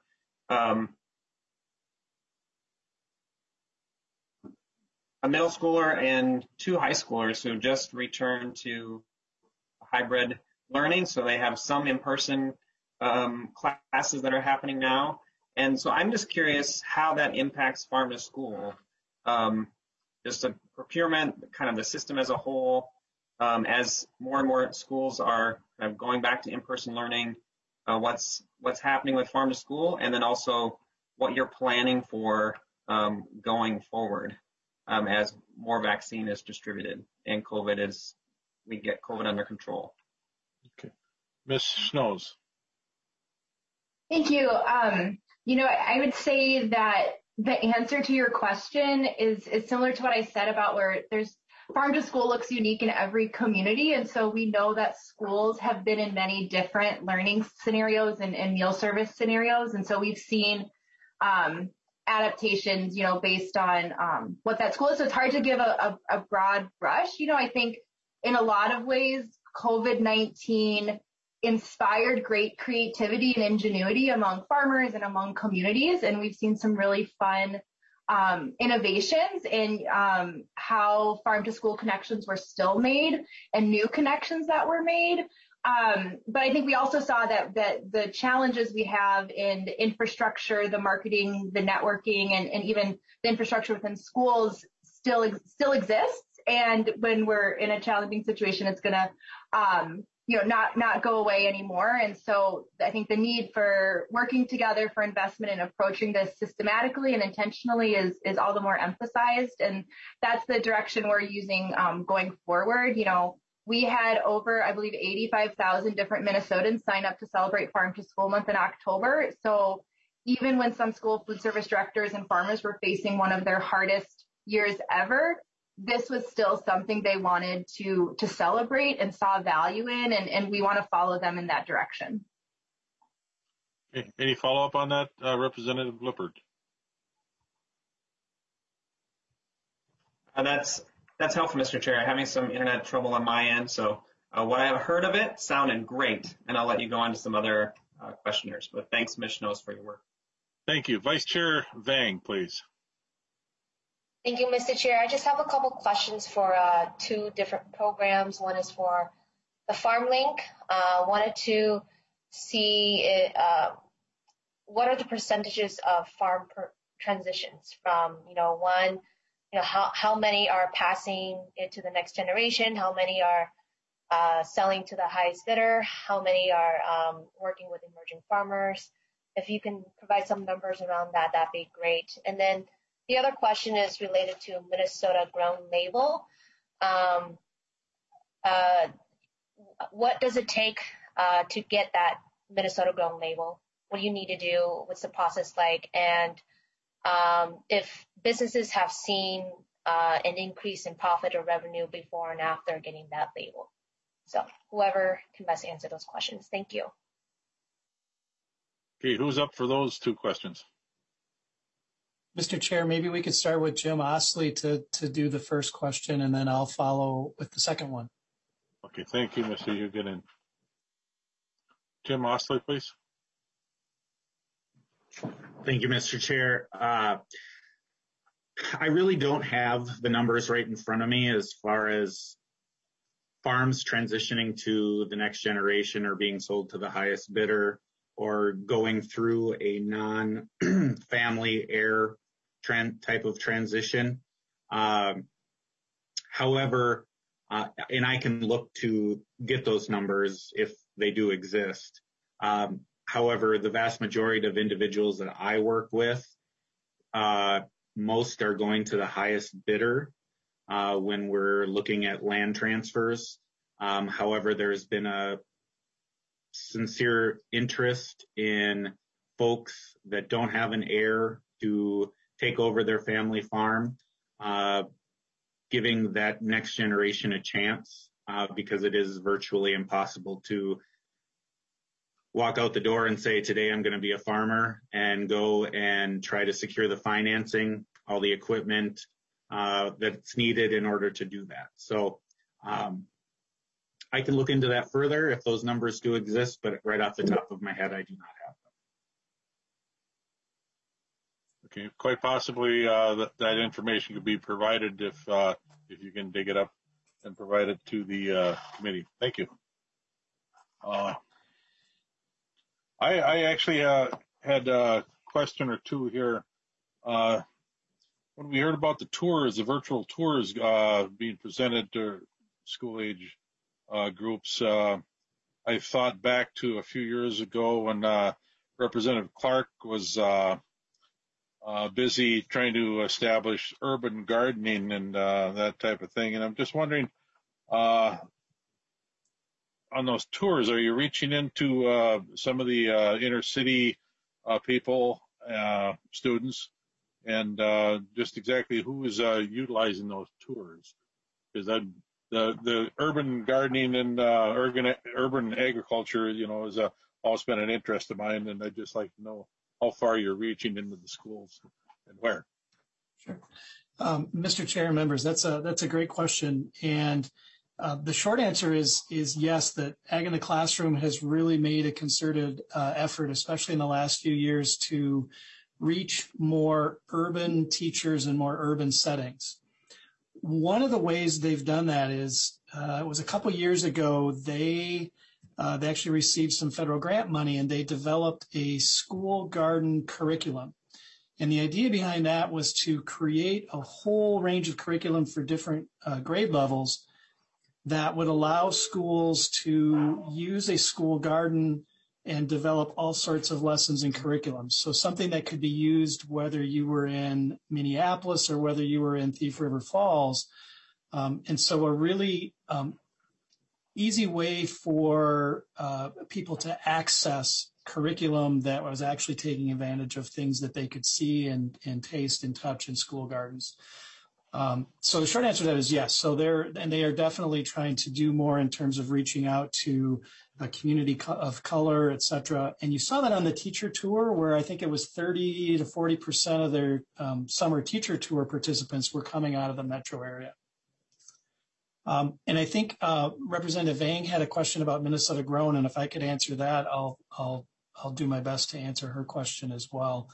A middle schooler and 2 high schoolers who just returned to hybrid learning, so they have some in-person classes that are happening now. And so I'm just curious how that impacts Farm to School, just the procurement, kind of the system as a whole, as more and more schools are kind of going back to in-person learning, what's happening with Farm to School, and then also what you're planning for going forward as more vaccine is distributed and we get COVID under control. Okay. Ms. Schnoes. Thank you. I would say that the answer to your question is similar to what I said about where there's Farm to School looks unique in every community. And so we know that schools have been in many different learning scenarios and meal service scenarios. And so we've seen adaptations, based on what that school is. So it's hard to give a broad brush. I think in a lot of ways, COVID-19 inspired great creativity and ingenuity among farmers and among communities. And we've seen some really fun innovations in how farm to school connections were still made and new connections that were made. But I think we also saw that the challenges we have in the infrastructure, the marketing, the networking, and even the infrastructure within schools still exists. And when we're in a challenging situation, it's going to not go away anymore. And so I think the need for working together for investment and approaching this systematically and intentionally is all the more emphasized. And that's the direction we're using going forward. We had over, I believe, 85,000 different Minnesotans sign up to celebrate Farm to School Month in October. So even when some school food service directors and farmers were facing one of their hardest years ever, this was still something they wanted to celebrate and saw value in, and we want to follow them in that direction. Okay. Any follow-up on that, Representative Lippert? That's helpful, Mr. Chair. Having some internet trouble on my end, so what I have heard of it sounded great, and I'll let you go on to some other questioners. But thanks, Ms. Schnoes, for your work. Thank you. Vice Chair Vang, please. Thank you, Mr. Chair. I just have a couple questions for two different programs. One is for the FarmLink. Wanted to see what are the percentages of farm transitions from, one, how many are passing it to the next generation, how many are selling to the highest bidder, how many are working with emerging farmers. If you can provide some numbers around that, that'd be great. And then the other question is related to Minnesota Grown label. What does it take to get that Minnesota Grown label? What do you need to do? What's the process like? And if businesses have seen an increase in profit or revenue before and after getting that label. So whoever can best answer those questions. Thank you. Okay, who's up for those two questions? Mr. Chair, maybe we could start with Jim Osley to do the first question, and then I'll follow with the second one. Okay, thank you, Mr. Huguenin. Jim Osley, please. Thank you, Mr. Chair. I really don't have the numbers right in front of me as far as farms transitioning to the next generation or being sold to the highest bidder or going through a non-family heir type of transition. However, and I can look to get those numbers if they do exist. However, the vast majority of individuals that I work with, most are going to the highest bidder when we're looking at land transfers. However, there's been a sincere interest in folks that don't have an heir to take over their family farm, giving that next generation a chance because it is virtually impossible to walk out the door and say, today I'm going to be a farmer, and go and try to secure the financing, all the equipment that's needed in order to do that. So I can look into that further if those numbers do exist, but right off the top of my head, I do not have them. Okay, quite possibly that information could be provided if you can dig it up and provide it to the committee. Thank you. I actually had a question or two here. When we heard about the tours, the virtual tours being presented to school age groups, I thought back to a few years ago when Representative Clark was busy trying to establish urban gardening and that type of thing. And I'm just wondering, on those tours, are you reaching into some of the inner city people, students, and just exactly who is utilizing those tours? because the urban gardening and urban agriculture, is always been an interest of mine, and I'd just like to know how far you're reaching into the schools and where. Sure. Mr. Chair and members, that's a great question. And the short answer is yes, that Ag in the Classroom has really made a concerted effort, especially in the last few years, to reach more urban teachers and more urban settings. One of the ways they've done that is, it was a couple years ago, they actually received some federal grant money and they developed a school garden curriculum. And the idea behind that was to create a whole range of curriculum for different grade levels that would allow schools to use a school garden and develop all sorts of lessons and curriculums. So something that could be used whether you were in Minneapolis or whether you were in Thief River Falls. And so a really easy way for people to access curriculum that was actually taking advantage of things that they could see and taste and touch in school gardens. So the short answer to that is yes. So they are definitely trying to do more in terms of reaching out to a community of color, et cetera. And you saw that on the teacher tour, where I think it was 30 to 40% of their summer teacher tour participants were coming out of the metro area. And I think Representative Vang had a question about Minnesota Grown, and if I could answer that, I'll do my best to answer her question as well.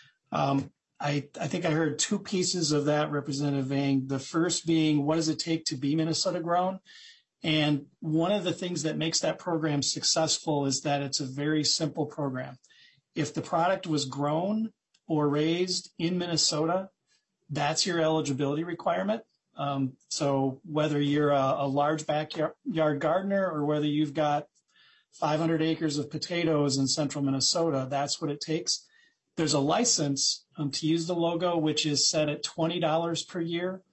I think I heard two pieces of that, Representative Vang. The first being, what does it take to be Minnesota Grown? And one of the things that makes that program successful is that it's a very simple program. If the product was grown or raised in Minnesota, that's your eligibility requirement. So whether you're a large backyard gardener or whether you've got 500 acres of potatoes in central Minnesota, that's what it takes. There's a license to use the logo, which is set at $20 per year.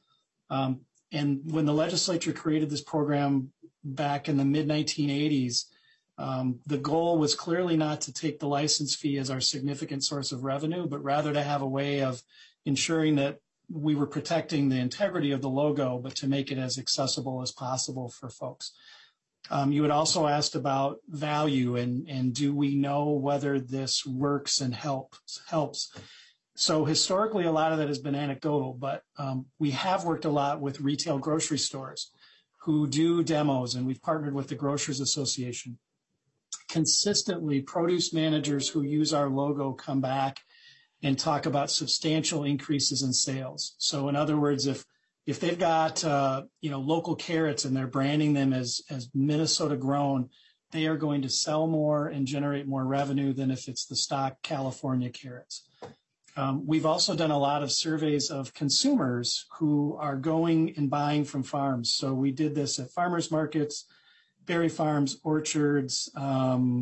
And when the legislature created this program back in the mid-1980s, the goal was clearly not to take the license fee as our significant source of revenue, but rather to have a way of ensuring that we were protecting the integrity of the logo, but to make it as accessible as possible for folks. You had also asked about value and do we know whether this works and helps. So historically, a lot of that has been anecdotal, but we have worked a lot with retail grocery stores who do demos, and we've partnered with the Grocers Association. Consistently, produce managers who use our logo come back and talk about substantial increases in sales. So in other words, if they've got local carrots and they're branding them as Minnesota grown, they are going to sell more and generate more revenue than if it's the stock California carrots. We've also done a lot of surveys of consumers who are going and buying from farms. So we did this at farmers markets, berry farms, orchards, a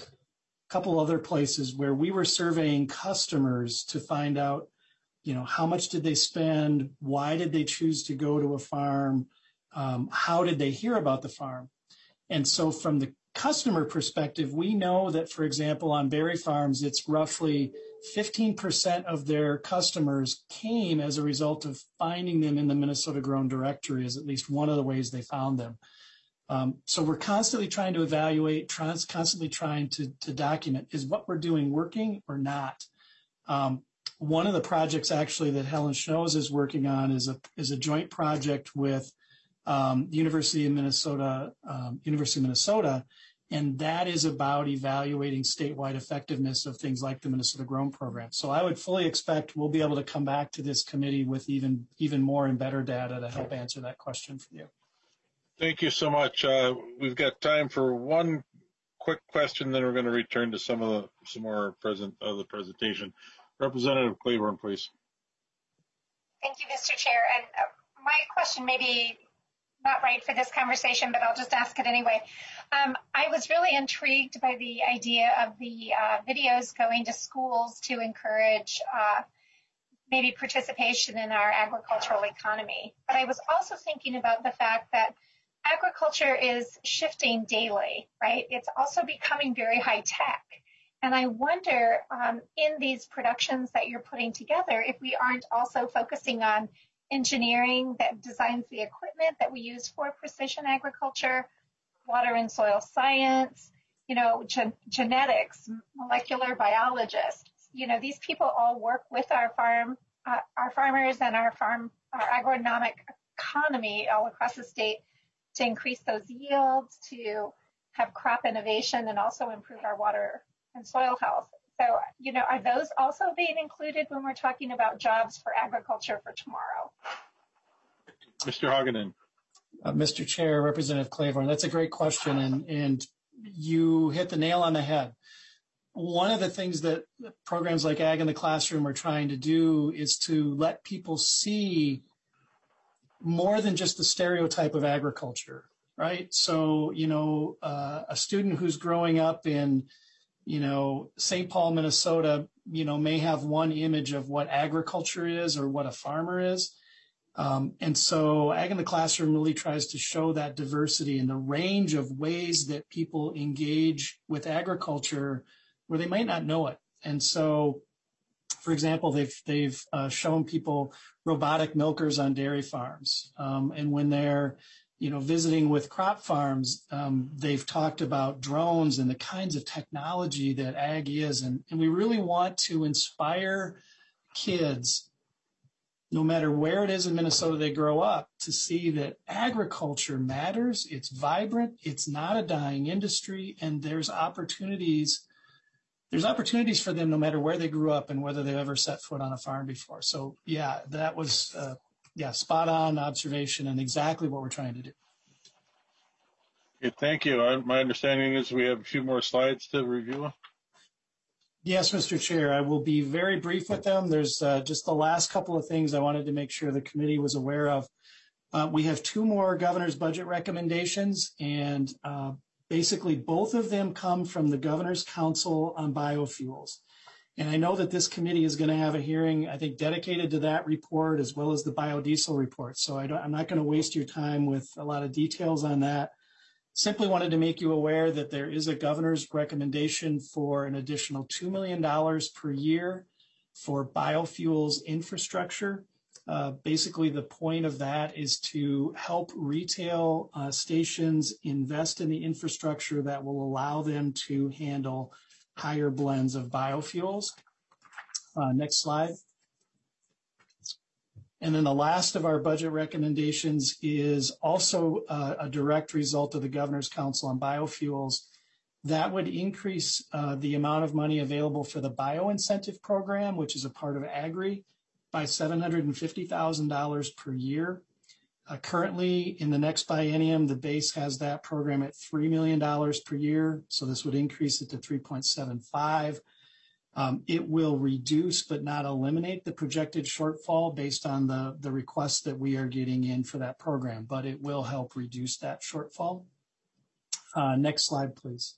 couple other places where we were surveying customers to find out, how much did they spend? Why did they choose to go to a farm? How did they hear about the farm? And so from the customer perspective, we know that, for example, on berry farms, it's roughly 15% of their customers came as a result of finding them in the Minnesota Grown directory as at least one of the ways they found them. So we're constantly trying to evaluate, constantly trying to document, is what we're doing working or not? One of the projects actually that Helen Schnoes is working on is a joint project with the University of Minnesota, and that is about evaluating statewide effectiveness of things like the Minnesota Grown program. So I would fully expect we'll be able to come back to this committee with even more and better data to help answer that question for you. Thank you so much. We've got time for one quick question, then we're going to return to some more of the presentation. Representative Claiborne, please. Thank you, Mr. Chair. And my question may be not right for this conversation, but I'll just ask it anyway. I was really intrigued by the idea of the videos going to schools to encourage maybe participation in our agricultural economy. But I was also thinking about the fact that agriculture is shifting daily, right? It's also becoming very high tech. And I wonder in these productions that you're putting together, if we aren't also focusing on engineering that designs the equipment that we use for precision agriculture, water and soil science, genetics, molecular biologists. These people all work with our farmers and our agronomic economy all across the state to increase those yields, to have crop innovation, and also improve our water and soil health. So, are those also being included when we're talking about jobs for agriculture for tomorrow? Mr. Hagenen. Mr. Chair, Representative Claiborne, that's a great question, and you hit the nail on the head. One of the things that programs like Ag in the Classroom are trying to do is to let people see more than just the stereotype of agriculture, right? So, a student who's growing up in, St. Paul, Minnesota, may have one image of what agriculture is or what a farmer is. And so Ag in the Classroom really tries to show that diversity and the range of ways that people engage with agriculture where they might not know it. And so, for example, they've shown people robotic milkers on dairy farms. And when they're, visiting with crop farms, they've talked about drones and the kinds of technology that ag is. And we really want to inspire kids, no matter where it is in Minnesota they grow up, to see that agriculture matters, it's vibrant, it's not a dying industry, and there's opportunities for them no matter where they grew up and whether they've ever set foot on a farm before. So yeah, that was spot on observation and exactly what we're trying to do. Okay, thank you. My understanding is we have a few more slides to review. Yes, Mr. Chair, I will be very brief with them. There's just the last couple of things I wanted to make sure the committee was aware of. We have two more governor's budget recommendations, and basically both of them come from the Governor's Council on Biofuels. And I know that this committee is going to have a hearing, I think, dedicated to that report as well as the biodiesel report. So I'm not going to waste your time with a lot of details on that. Simply wanted to make you aware that there is a governor's recommendation for an additional $2 million per year for biofuels infrastructure. Basically, the point of that is to help retail stations invest in the infrastructure that will allow them to handle higher blends of biofuels. Next slide. And then the last of our budget recommendations is also a direct result of the Governor's Council on Biofuels. That would increase the amount of money available for the bioincentive program, which is a part of Agri, by $750,000 per year. Currently, in the next biennium, the base has that program at $3 million per year, so this would increase it to 3.75. It will reduce but not eliminate the projected shortfall based on the requests that we are getting in for that program, but it will help reduce that shortfall. Next slide, please.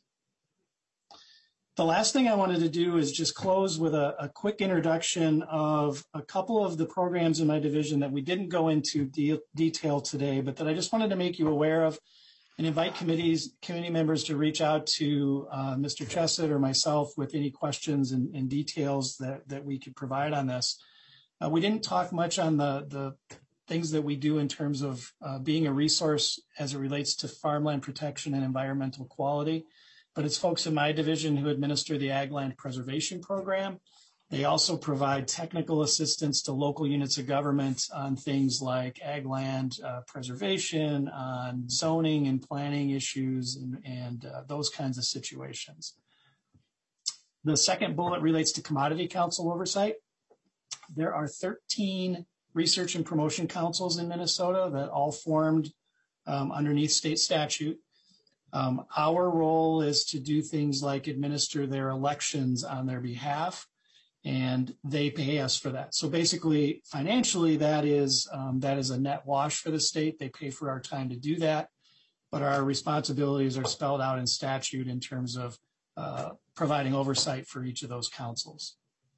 The last thing I wanted to do is just close with a quick introduction of a couple of the programs in my division that we didn't go into detail today, but that I just wanted to make you aware of and invite committee members to reach out to Mr. Chesed or myself with any questions and details that we could provide on this. We didn't talk much on the things that we do in terms of being a resource as it relates to farmland protection and environmental quality. But it's folks in my division who administer the Ag Land Preservation Program. They also provide technical assistance to local units of government on things like ag land preservation, on zoning and planning issues, and those kinds of situations. The second bullet relates to Commodity Council oversight. There are 13 research and promotion councils in Minnesota that all formed underneath state statute. Our role is to do things like administer their elections on their behalf, and they pay us for that. So basically, financially, that is a net wash for the state. They pay for our time to do that, but our responsibilities are spelled out in statute in terms of providing oversight for each of those councils.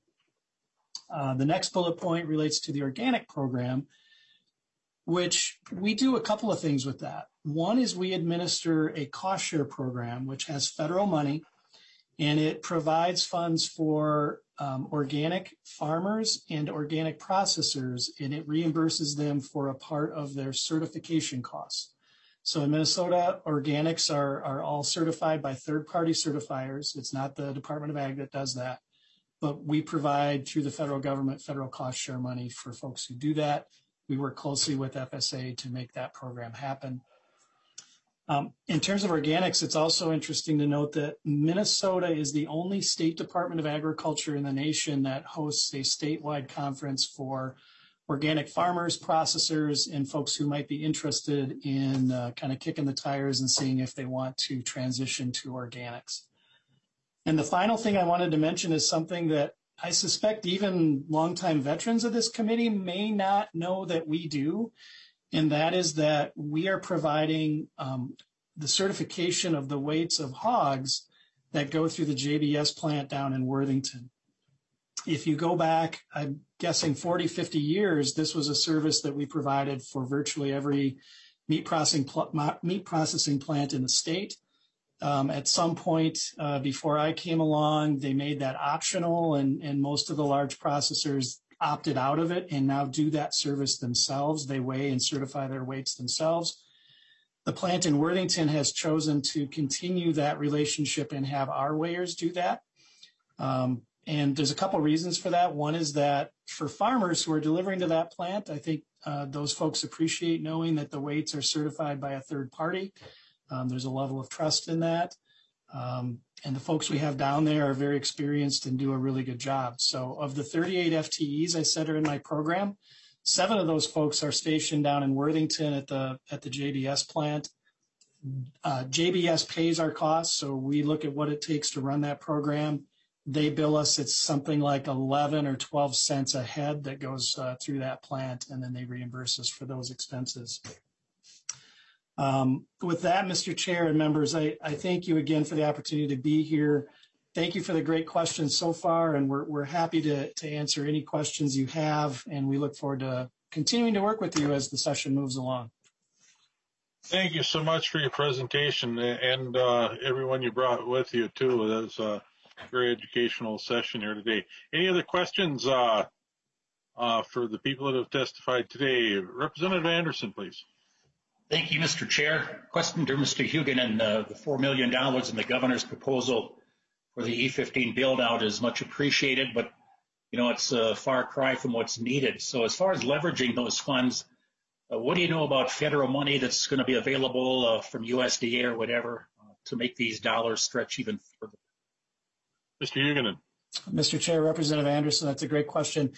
The next bullet point relates to the organic program, which we do a couple of things with that. One is we administer a cost share program, which has federal money, and it provides funds for organic farmers and organic processors, and it reimburses them for a part of their certification costs. So in Minnesota, organics are all certified by third-party certifiers. It's not the Department of Ag that does that, but we provide through the federal government federal cost share money for folks who do that. We work closely with FSA to make that program happen. In terms of organics, it's also interesting to note that Minnesota is the only state Department of Agriculture in the nation that hosts a statewide conference for organic farmers, processors, and folks who might be interested in kind of kicking the tires and seeing if they want to transition to organics. And the final thing I wanted to mention is something that I suspect even longtime veterans of this committee may not know that we do, and that is that we are providing the certification of the weights of hogs that go through the JBS plant down in Worthington. If you go back, I'm guessing 40, 50 years, this was a service that we provided for virtually every meat processing plant in the state. At some point before I came along, they made that optional, and most of the large processors opted out of it and now do that service themselves. They weigh and certify their weights themselves. The plant in Worthington has chosen to continue that relationship and have our weighers do that. And there's a couple reasons for that. One is that for farmers who are delivering to that plant, I think those folks appreciate knowing that the weights are certified by a third party. There's a level of trust in that. And the folks we have down there are very experienced and do a really good job. So of the 38 FTEs I said are in my program, 7 of those folks are stationed down in Worthington at the JBS plant. JBS pays our costs, so we look at what it takes to run that program. They bill us, it's something like 11 or 12 cents a head that goes through that plant, and then they reimburse us for those expenses. With that, Mr. Chair and members, I thank you again for the opportunity to be here. Thank you for the great questions so far, and we're happy to answer any questions you have, and we look forward to continuing to work with you as the session moves along. Thank you so much for your presentation and everyone you brought with you, too. That was a very educational session here today. Any other questions for the people that have testified today? Representative Anderson, please. Thank you, Mr. Chair. Question to Mr. Huguenin. The $4 million in the governor's proposal for the E15 build-out is much appreciated, but, you know, it's a far cry from what's needed. So as far as leveraging those funds, what do you know about federal money that's going to be available from USDA or whatever to make these dollars stretch even further? Mr. Huguenin. Mr. Chair, Representative Anderson, that's a great question.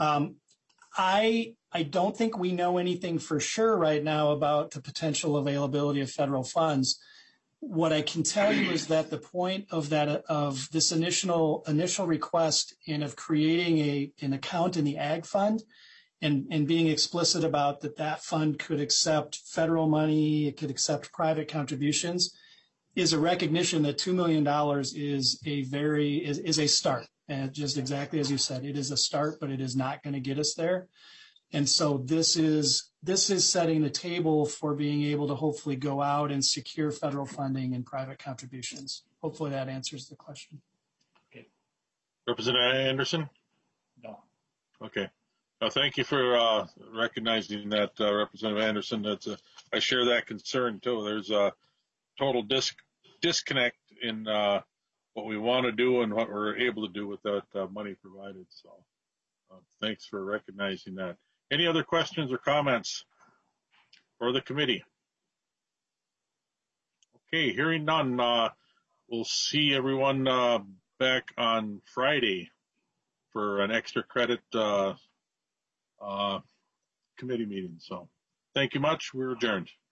I don't think we know anything for sure right now about the potential availability of federal funds. What I can tell you is that the point of this initial request and of creating an account in the Ag Fund and being explicit about that fund could accept federal money, it could accept private contributions, is a recognition that $2 million is a start. And just exactly as you said, it is a start, but it is not going to get us there. And so this is setting the table for being able to hopefully go out and secure federal funding and private contributions. Hopefully that answers the question. Okay. Representative Anderson? No. Okay. Thank you for recognizing that, Representative Anderson. I share that concern too. There's a total disconnect in what we want to do and what we're able to do with that money provided. So thanks for recognizing that. Any other questions or comments for the committee? Okay, hearing none, we'll see everyone back on Friday for an extra credit committee meeting. So thank you much. We're adjourned.